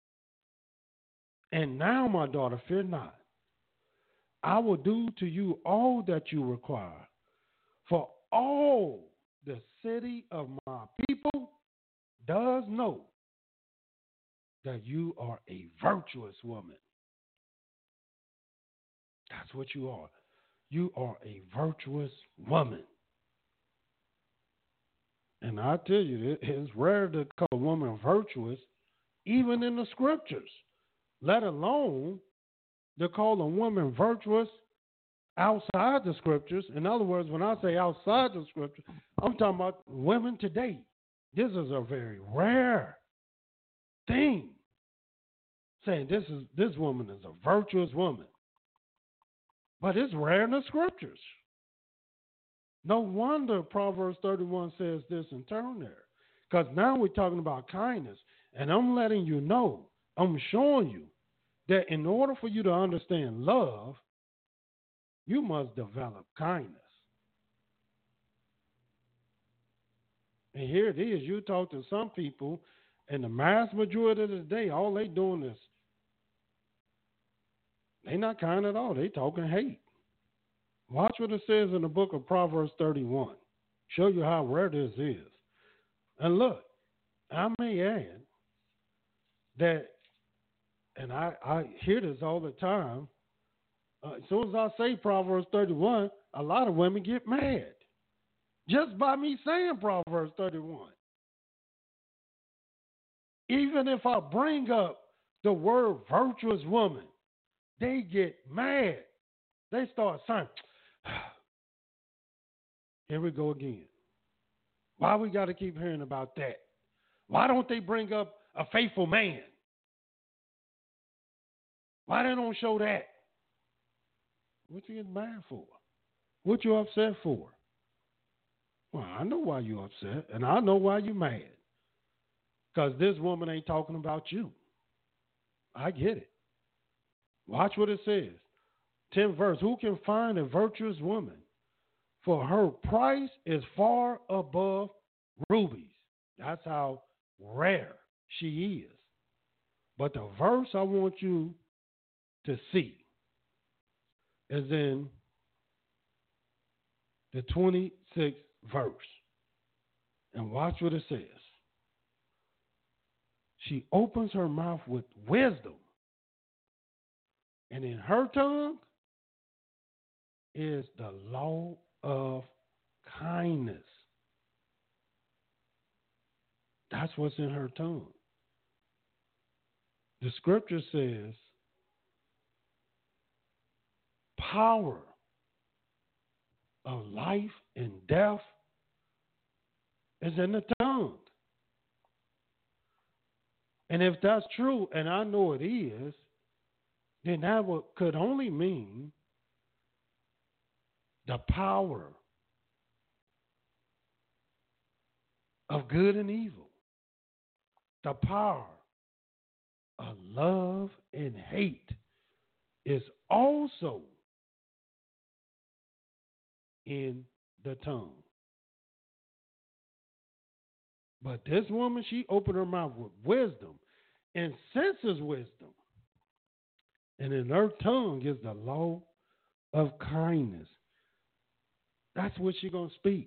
And now, my daughter, fear not. I will do to you all that you require. For all the city of my people does know that you are a virtuous woman. That's what you are. You are a virtuous woman. And I tell you, it's rare to call a woman virtuous, even in the scriptures, let alone to call a woman virtuous outside the scriptures. In other words, when I say outside the scriptures, I'm talking about women today. This is a very rare thing, saying this is this woman is a virtuous woman. But it's rare in the scriptures. No wonder Proverbs thirty-one says this in turn there. Because now we're talking about kindness. And I'm letting you know, I'm showing you that in order for you to understand love, you must develop kindness. And here it is. You talk to some people, and the mass majority of the day, all they doing is, they not kind at all. They talking hate. Watch what it says in the book of Proverbs thirty-one. Show you how rare this is. And look, I may add that, and I, I hear this all the time, uh, as soon as I say Proverbs thirty-one, a lot of women get mad. Just by me saying Proverbs thirty-one. Even if I bring up the word virtuous woman, they get mad. They start saying, here we go again. Why we got to keep hearing about that? Why don't they bring up a faithful man? Why they don't show that? What you get mad for? What you upset for? Well, I know why you upset, and I know why you mad. Because this woman ain't talking about you. I get it. Watch what it says. tenth verse. Who can find a virtuous woman? For her price is far above rubies. That's how rare she is. But the verse I want you to see is in the twenty-sixth verse. And watch what it says. She opens her mouth with wisdom. And in her tongue is the law of kindness. That's what's in her tongue. The scripture says power of life and death is in the tongue. And if that's true, and I know it is, then that would, could only mean the power of good and evil, the power of love and hate is also in the tongue. But this woman, she opened her mouth with wisdom and senses wisdom. And in her tongue is the law of kindness. That's what she's going to speak.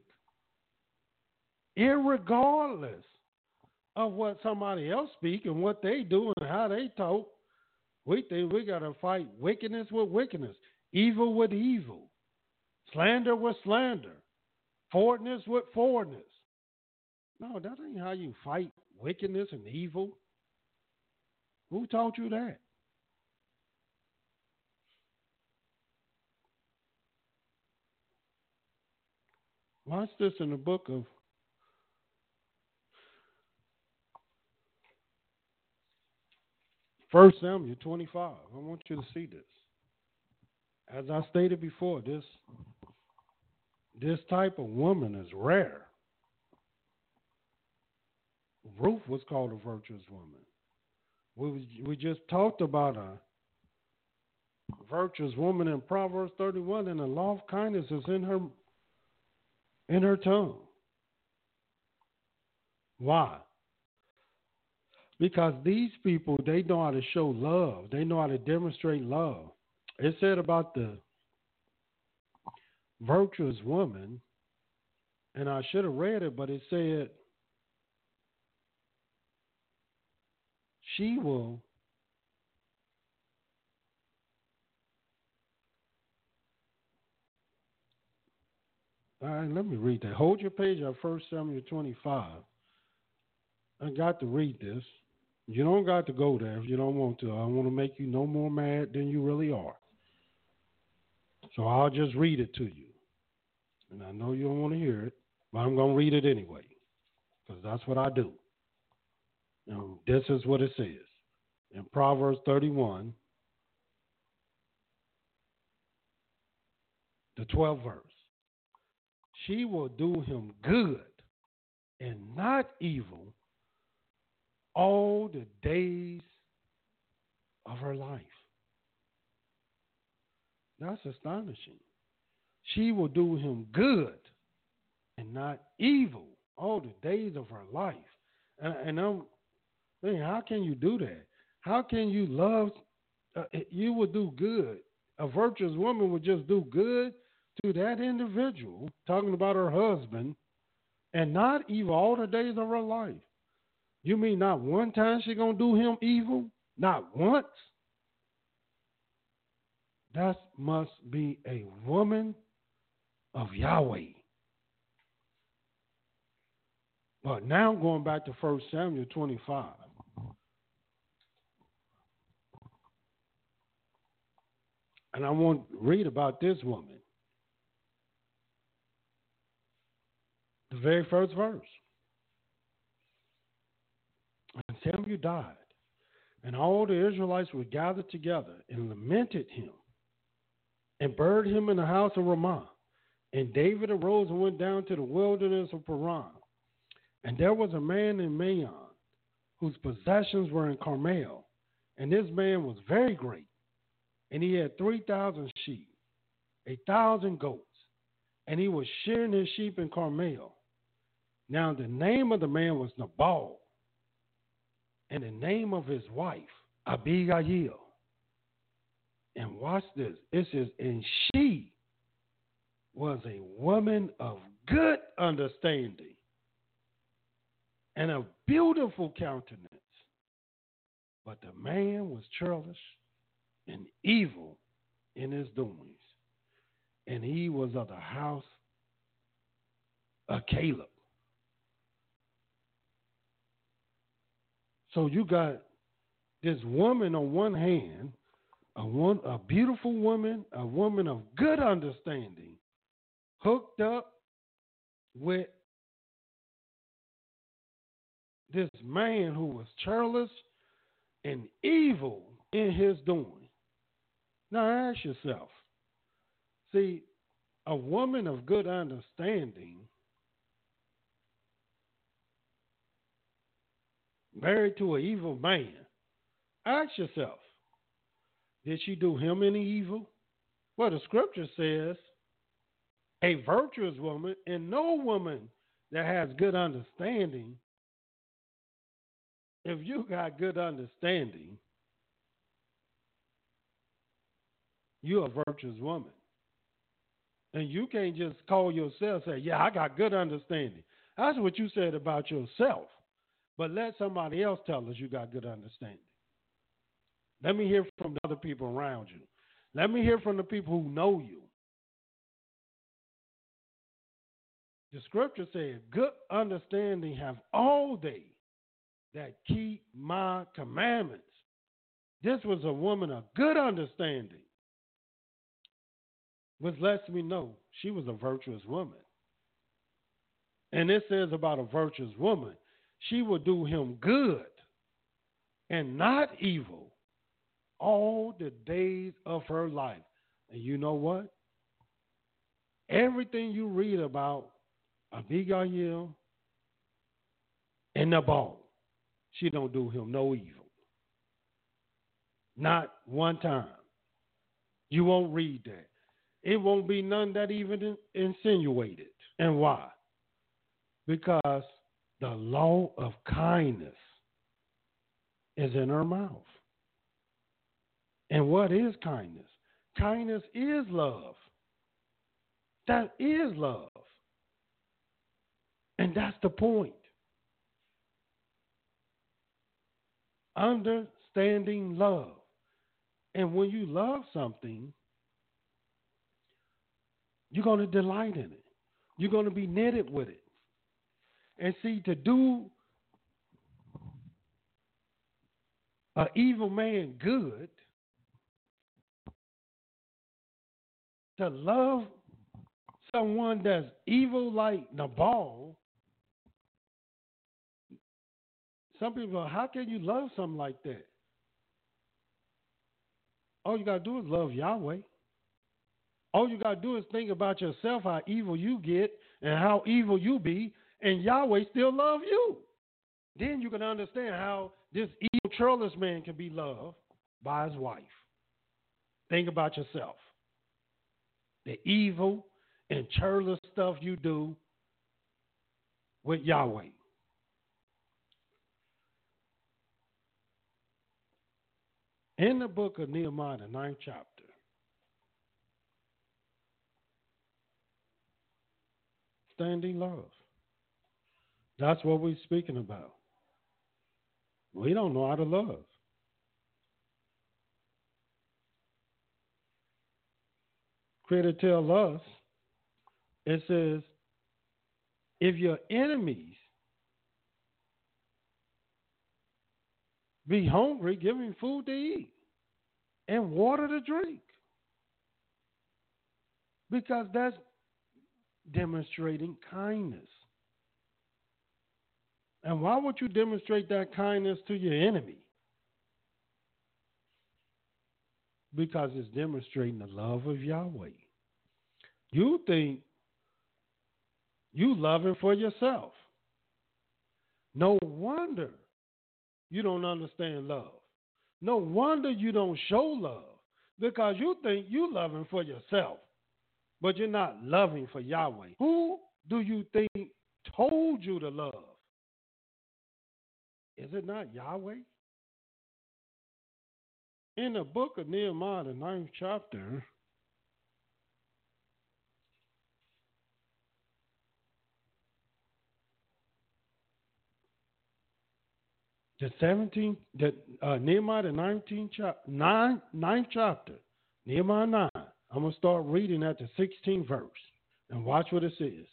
Irregardless of what somebody else speak and what they do and how they talk, we think we got to fight wickedness with wickedness, evil with evil, slander with slander, forwardness with forwardness. No, that ain't how you fight wickedness and evil. Who taught you that? Watch this in the book of First Samuel twenty-five. I want you to see this. As I stated before, this, this type of woman is rare. Ruth was called a virtuous woman. We, we just talked about a virtuous woman in Proverbs thirty-one, and the law of kindness is in her in her tongue. Why? Because these people, they know how to show love. They know how to demonstrate love. It said about the virtuous woman, and I should have read it, but it said she will all right, let me read that. Hold your page at First Samuel twenty-five. I got to read this. You don't got to go there if you don't want to. I want to make you no more mad than you really are. So I'll just read it to you. And I know you don't want to hear it, but I'm going to read it anyway, because that's what I do. And this is what it says in Proverbs thirty-one, the twelfth verse. She will do him good and not evil all the days of her life. That's astonishing. She will do him good and not evil all the days of her life. And, and I'm man, how can you do that? How can you love? Uh, you would do good. A virtuous woman would just do good to that individual, talking about her husband, and not evil all the days of her life. You mean not one time she's going to do him evil? Not once? That must be a woman of Yahweh. But now going back to First Samuel twenty-five. And I want to read about this woman. The very first verse. And Samuel died, and all the Israelites were gathered together and lamented him and buried him in the house of Ramah. And David arose and went down to the wilderness of Paran. And there was a man in Maon whose possessions were in Carmel. And this man was very great. And he had three thousand sheep, a thousand goats. And he was shearing his sheep in Carmel. Now the name of the man was Nabal, and the name of his wife, Abigail. And watch this. It says, and she was a woman of good understanding and of beautiful countenance. But the man was churlish and evil in his doings. And he was of the house of Caleb. So you got this woman on one hand, a one, a beautiful woman, a woman of good understanding, hooked up with this man who was churlish and evil in his doing. Now ask yourself, see, a woman of good understanding married to an evil man. Ask yourself, did she do him any evil? Well, the scripture says a virtuous woman, and no woman that has good understanding, if you got good understanding, you're a virtuous woman. And you can't just call yourself and say, yeah, I got good understanding. That's what you said about yourself. But let somebody else tell us you got good understanding. Let me hear from the other people around you. Let me hear from the people who know you. The scripture says, good understanding have all they that keep my commandments. This was a woman of good understanding, which lets me know she was a virtuous woman. And it says about a virtuous woman, she will do him good and not evil all the days of her life. And you know what? Everything you read about Abigail and Nabal, she don't do him no evil. Not one time. You won't read that. It won't be none that even insinuated. And why? Because the law of kindness is in her mouth. And what is kindness? Kindness is love. That is love. And that's the point. Understanding love. And when you love something, you're going to delight in it. You're going to be knitted with it. And see, to do an evil man good, to love someone that's evil like Nabal, some people are, how can you love something like that? All you got to do is love Yahweh. All you got to do is think about yourself, how evil you get and how evil you be, and Yahweh still love you. Then you can understand how this evil, churlish man can be loved by his wife. Think about yourself. The evil and churlish stuff you do with Yahweh. In the book of Nehemiah, the ninth chapter, standing love. That's what we're speaking about. We don't know how to love. Creator tell us, it says, if your enemies be hungry, give him food to eat and water to drink. Because that's demonstrating kindness. And why would you demonstrate that kindness to your enemy? Because it's demonstrating the love of Yahweh. You think you love him for yourself. No wonder you don't understand love. No wonder you don't show love, because you think you love him for yourself, but you're not loving for Yahweh. Who do you think told you to love? Is it not Yahweh? In the book of Nehemiah, the ninth chapter, the seventeenth, the uh, Nehemiah, the nineteenth chapter, nine, ninth chapter, Nehemiah nine. I'm gonna start reading at the sixteenth verse, and watch what it says.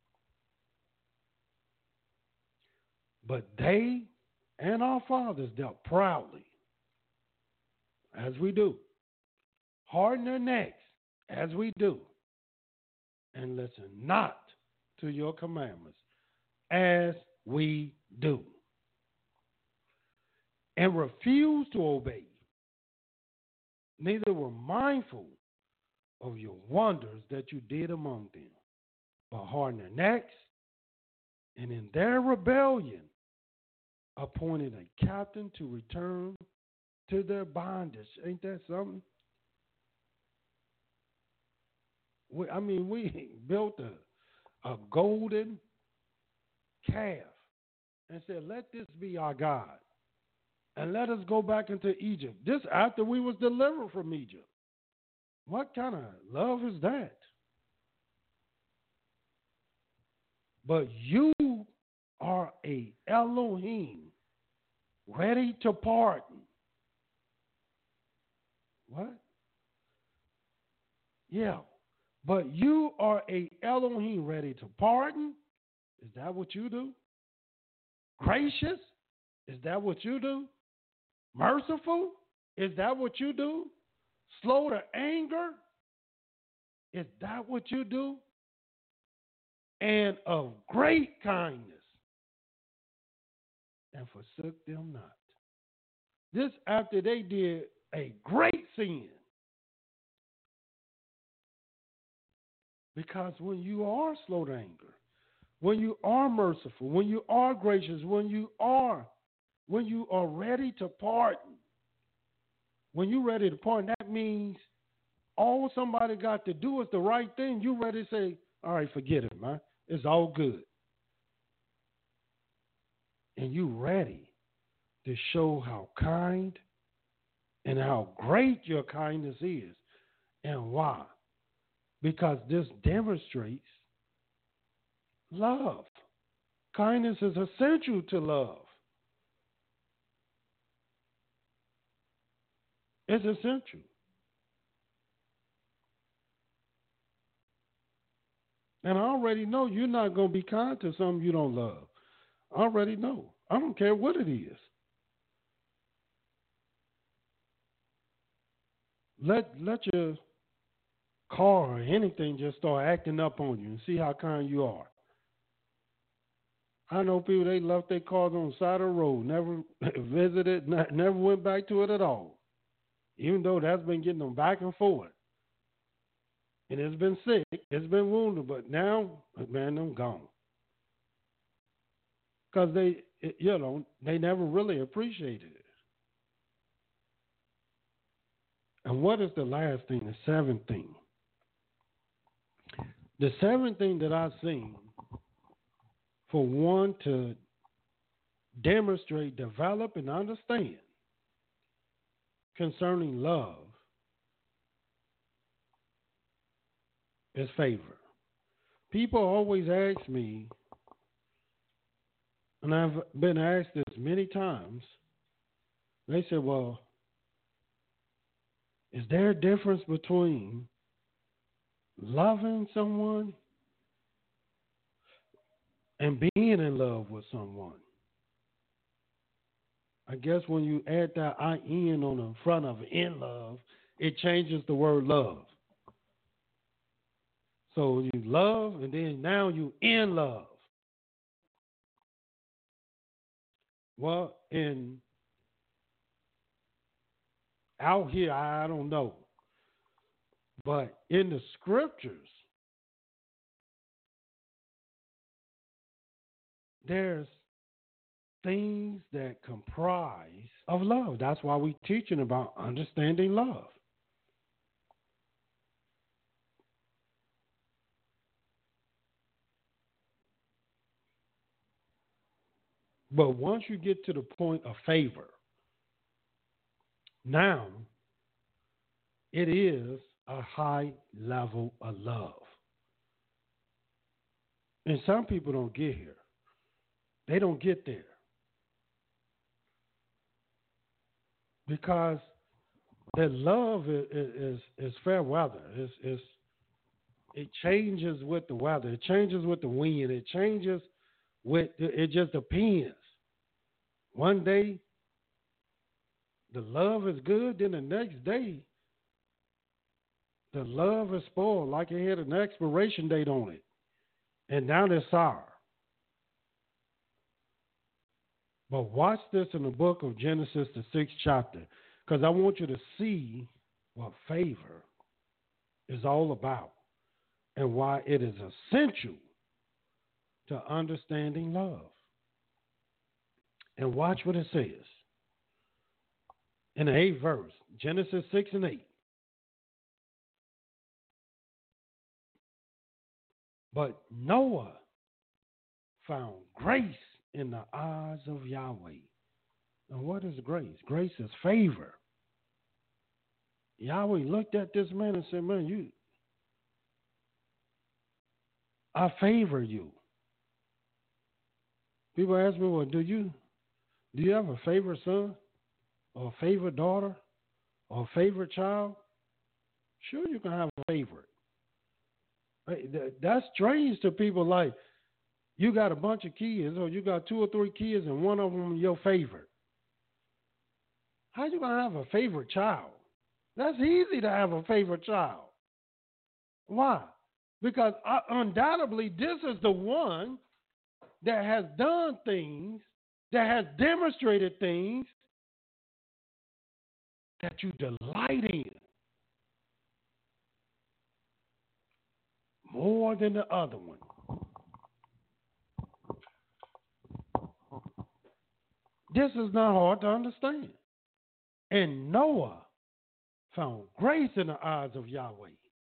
But they and our fathers dealt proudly, as we do, harden their necks, as we do, and listen not to your commandments, as we do, and refuse to obey, neither were mindful of your wonders that you did among them, but hardened their necks, and in their rebellion appointed a captain to return to their bondage. Ain't that something? We, I mean, we built a, a golden calf and said, let this be our God. And let us go back into Egypt. This after we was delivered from Egypt. What kind of love is that? But you are a Elohim, ready to pardon. What? Yeah. But you are a Elohim, ready to pardon. Is that what you do? Gracious? Is that what you do? Merciful? Is that what you do? Slow to anger? Is that what you do? And of great kindness, and forsook them not. This after they did a great sin. Because when you are slow to anger, when you are merciful, when you are gracious, when you are, when you are ready to pardon, when you're ready to pardon, that means all somebody got to do is the right thing. You ready to say, all right, forget it, man. It's all good. And you ready to show how kind and how great your kindness is. And why? Because this demonstrates love. Kindness is essential to love. It's essential. And I already know you're not going to be kind to something you don't love. I already know. I don't care what it is. Let let your car or anything just start acting up on you and see how kind you are. I know people, they left their cars on the side of the road, never visited, never went back to it at all. Even though that's been getting them back and forth. And it's been sick, it's been wounded, but now, man, I'm gone. Because they, you know, they never really appreciated it. And what is the last thing, the seventh thing? The seventh thing that I've seen for one to demonstrate, develop, and understand concerning love is favor. People always ask me, and I've been asked this many times, they say, well, is there a difference between loving someone and being in love with someone? I guess when you add that I N on the front of in love, it changes the word love. So you love, and then now you in love. Well, in out here, I don't know. But in the scriptures, there's things that comprise of love. That's why we're teaching about understanding love. But once you get to the point of favor, now it is a high level of love. And some people don't get here. They don't get there. Because that love is, is, is fair weather. It's, it's, it changes with the weather. It changes with the wind. It changes with, it just depends. One day, the love is good, then the next day, the love is spoiled like it had an expiration date on it. And now they're sour. But watch this in the book of Genesis, the sixth chapter, because I want you to see what favor is all about and why it is essential to understanding love. And watch what it says. In the eighth verse, Genesis six and eight. But Noah found grace in the eyes of Yahweh. And what is grace? Grace is favor. Yahweh looked at this man and said, man, you, I favor you. People ask me, well, do you, do you have a favorite son or a favorite daughter or a favorite child? Sure, you can have a favorite. That's strange to people. Like, you got a bunch of kids, or you got two or three kids, and one of them your favorite. How you gonna have a favorite child? That's easy to have a favorite child. Why? Because uh, undoubtedly this is the one that has done things, that has demonstrated things that you delight in more than the other one. This is not hard to understand. And Noah found grace in the eyes of Yahweh.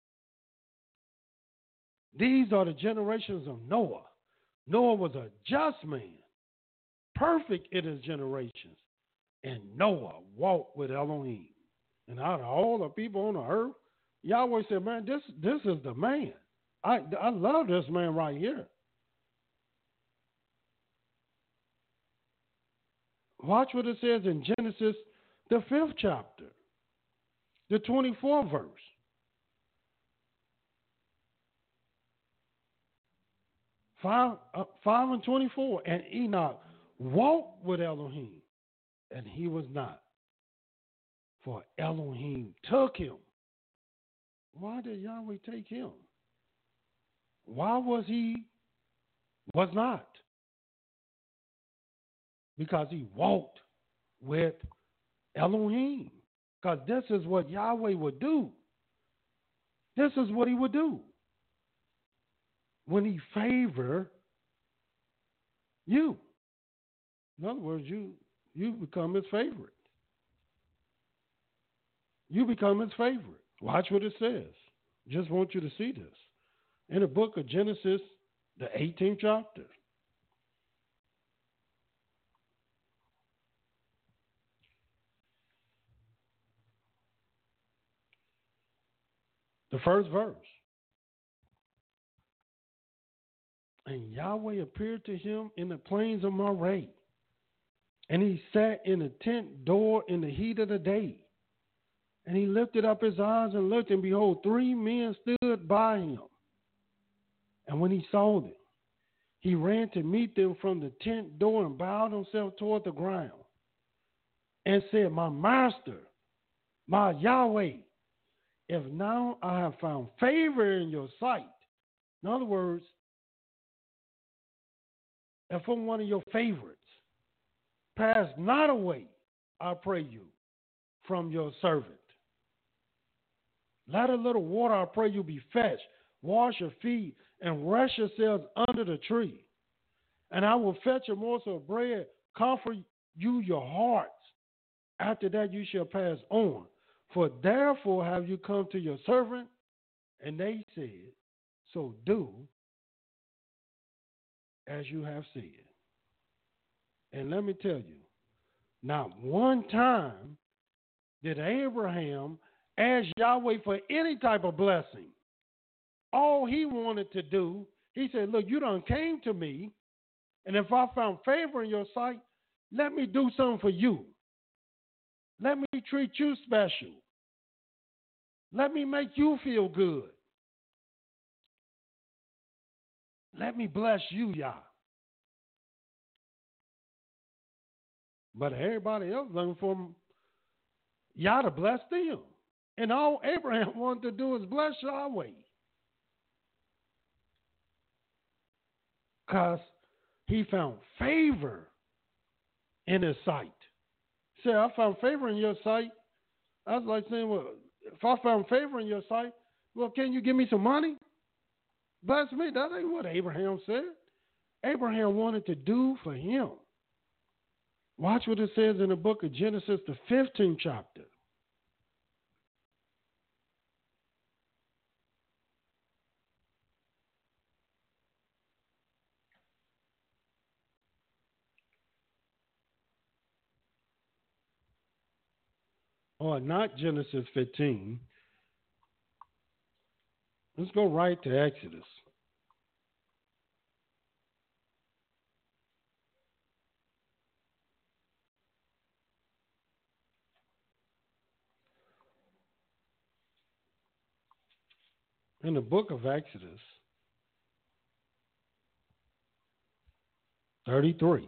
These are the generations of Noah. Noah was a just man, perfect in his generations. And Noah walked with Elohim. And out of all the people on the earth, Yahweh said, man, this, this is the man. I, I love this man right here. Watch what it says in Genesis, the fifth chapter, the twenty-fourth verse. Five, uh, five and twenty-four. And Enoch walked with Elohim, and he was not, for Elohim took him. Why did Yahweh take him? Why was he was not? Because he walked with Elohim. Because this is what Yahweh would do. This is what he would do. When he favor you. In other words, you, you become his favorite. You become his favorite. Watch what it says. Just want you to see this. In the book of Genesis, the eighteenth chapter. The first verse. And Yahweh appeared to him in the plains of Moreh, and he sat in the tent door in the heat of the day. And he lifted up his eyes and looked, and behold, three men stood by him. And when he saw them, he ran to meet them from the tent door and bowed himself toward the ground and said, my master, my Yahweh, if now I have found favor in your sight. In other words, if I'm one of your favorites, pass not away, I pray you, from your servant. Let a little water, I pray you, be fetched. Wash your feet and rest yourselves under the tree. And I will fetch a morsel of bread, comfort you your hearts. After that you shall pass on. For therefore have you come to your servant? And they said, so do as you have said. And let me tell you, not one time did Abraham ask Yahweh for any type of blessing. All he wanted to do, he said, look, you done came to me, and if I found favor in your sight, let me do something for you. Let me treat you special. Let me make you feel good. Let me bless you, Yah. But everybody else looking for Yah to bless them. And all Abraham wanted to do is bless Yahweh. Because he found favor in his sight. Say, I found favor in your sight. I was like saying, well, if I found favor in your sight, well, can you give me some money? Bless me. That ain't what Abraham said. Abraham wanted to do for him. Watch what it says in the book of Genesis, the fifteenth chapter. Or not Genesis fifteen. Let's go right to Exodus. In the book of Exodus, thirty-three.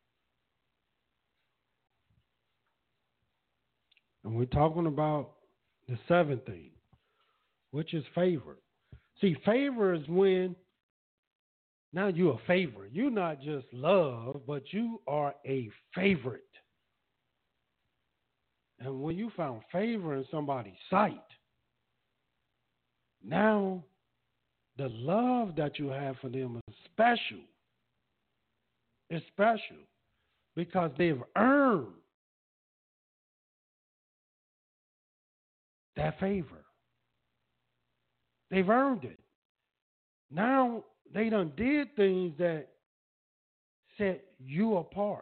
And we're talking about the seventh thing, which is favor. See, favor is when now you're a favorite. You're not just love, but you are a favorite. And when you found favor in somebody's sight, now the love that you have for them is special. It's special because they've earned that favor. They've earned it. Now they done did things that set you apart.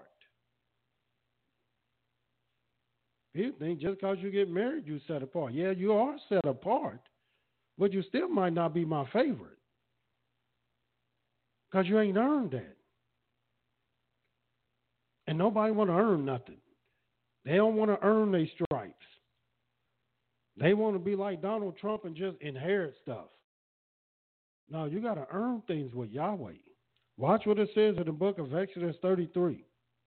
You think just because you get married, you set apart. Yeah, you are set apart, but you still might not be my favorite because you ain't earned that. And nobody want to earn nothing. They don't want to earn their stripes. They want to be like Donald Trump and just inherit stuff. No, you got to earn things with Yahweh. Watch what it says in the book of Exodus thirty-three.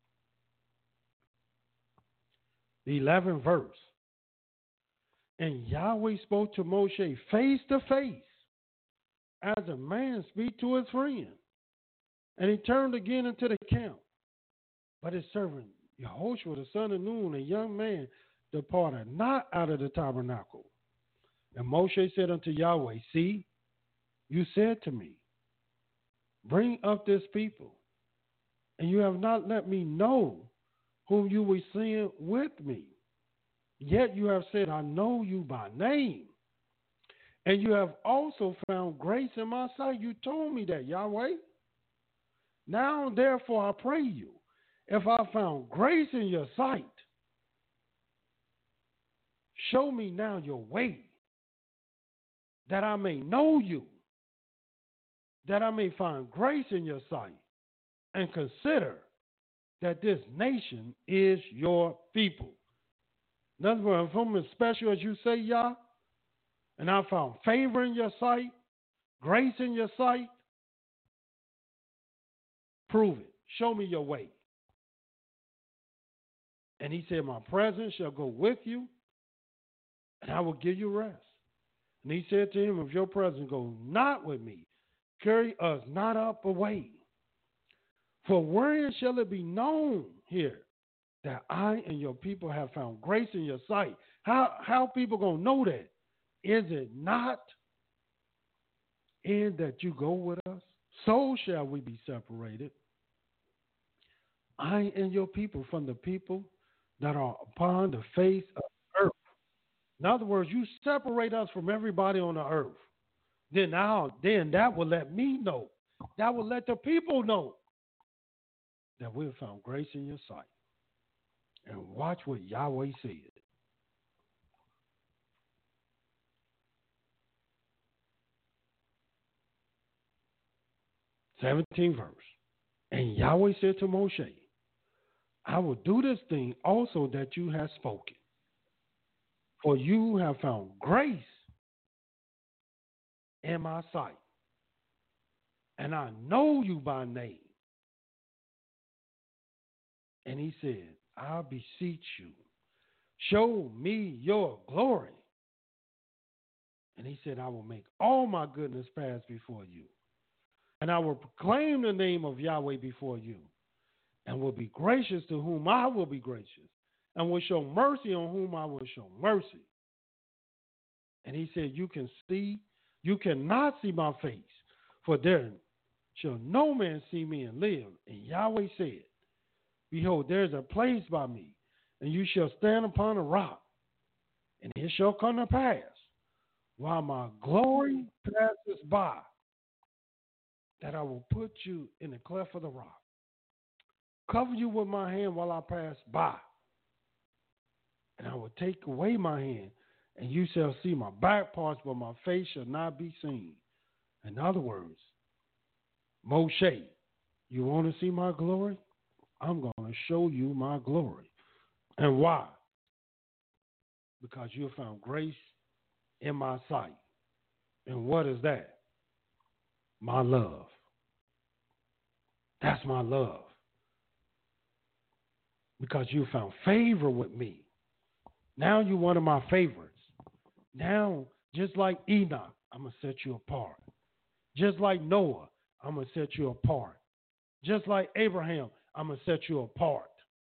The eleventh verse. And Yahweh spoke to Moshe face to face, as a man speaks to his friend. And he turned again into the camp. But his servant, Yehoshua, the son of Nun, a young man, departed not out of the tabernacle. And Moshe said unto Yahweh, see, you said to me, bring up this people, and you have not let me know whom you will send with me. Yet you have said, I know you by name. And you have also found grace in my sight. You told me that, Yahweh. Now, therefore, I pray you, if I found grace in your sight, show me now your way, that I may know you, that I may find grace in your sight, and consider that this nation is your people. In other words, if I'm as special as you say, Yah, and I found favor in your sight, grace in your sight, prove it. Show me your way. And he said, my presence shall go with you, and I will give you rest. And he said to him, if your presence go not with me, carry us not up away. For wherein shall it be known here that I and your people have found grace in your sight? How how people gonna know that? Is it not in that you go with us? So shall we be separated, I and your people, from the people that are upon the face of the earth. In other words, you separate us from everybody on the earth. Then now, then that will let me know. That will let the people know that we have found grace in your sight. And watch what Yahweh said. seventeenth verse. And Yahweh said to Moshe, I will do this thing also that you have spoken. For you have found grace in my sight, and I know you by name. And he said, I beseech you, show me your glory. And he said, I will make all my goodness pass before you, and I will proclaim the name of Yahweh before you, and will be gracious to whom I will be gracious, and will show mercy on whom I will show mercy. And he said, you can see, you cannot see my face, for there shall no man see me and live. And Yahweh said, Behold, there is a place by me, and you shall stand upon a rock, and it shall come to pass, while my glory passes by, that I will put you in the cleft of the rock, cover you with my hand while I pass by, and I will take away my hand, and you shall see my back parts, but my face shall not be seen. In other words, Moshe, you want to see my glory? I'm going to show you my glory. And why? Because you have found grace in my sight. And what is that? My love. That's my love. Because you found favor with me. Now you're one of my favorites. Now, just like Enoch, I'm going to set you apart. Just like Noah, I'm going to set you apart. Just like Abraham, I'm going to set you apart.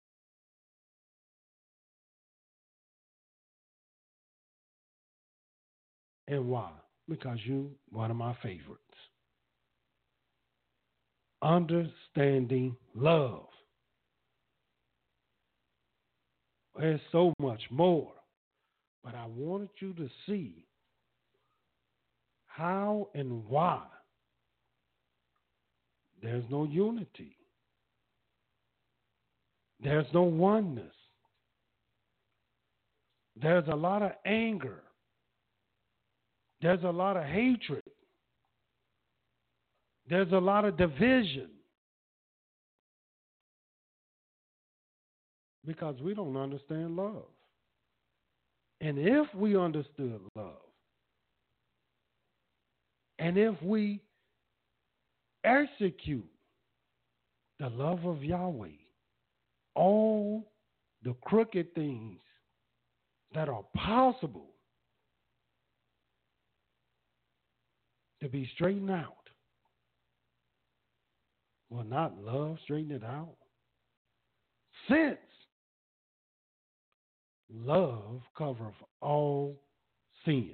And why? Because you one of my favorites. Understanding love. There's so much more. But I wanted you to see how and why there's no unity. There's no oneness. There's a lot of anger. There's a lot of hatred. There's a lot of division. Because we don't understand love. And if we understood love, and if we execute the love of Yahweh, all the crooked things that are possible to be straightened out, will not love straighten it out? Since love covereth all sins.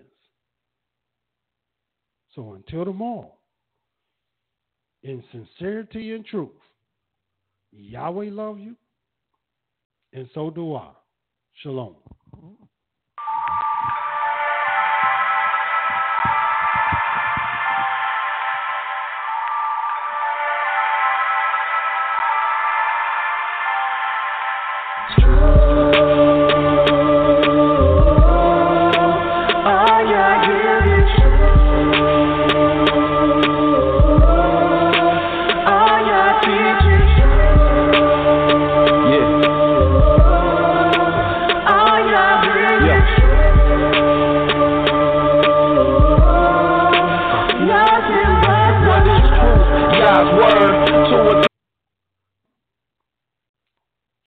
So until tomorrow, in sincerity and truth, Yahweh love you, and so do I. Shalom.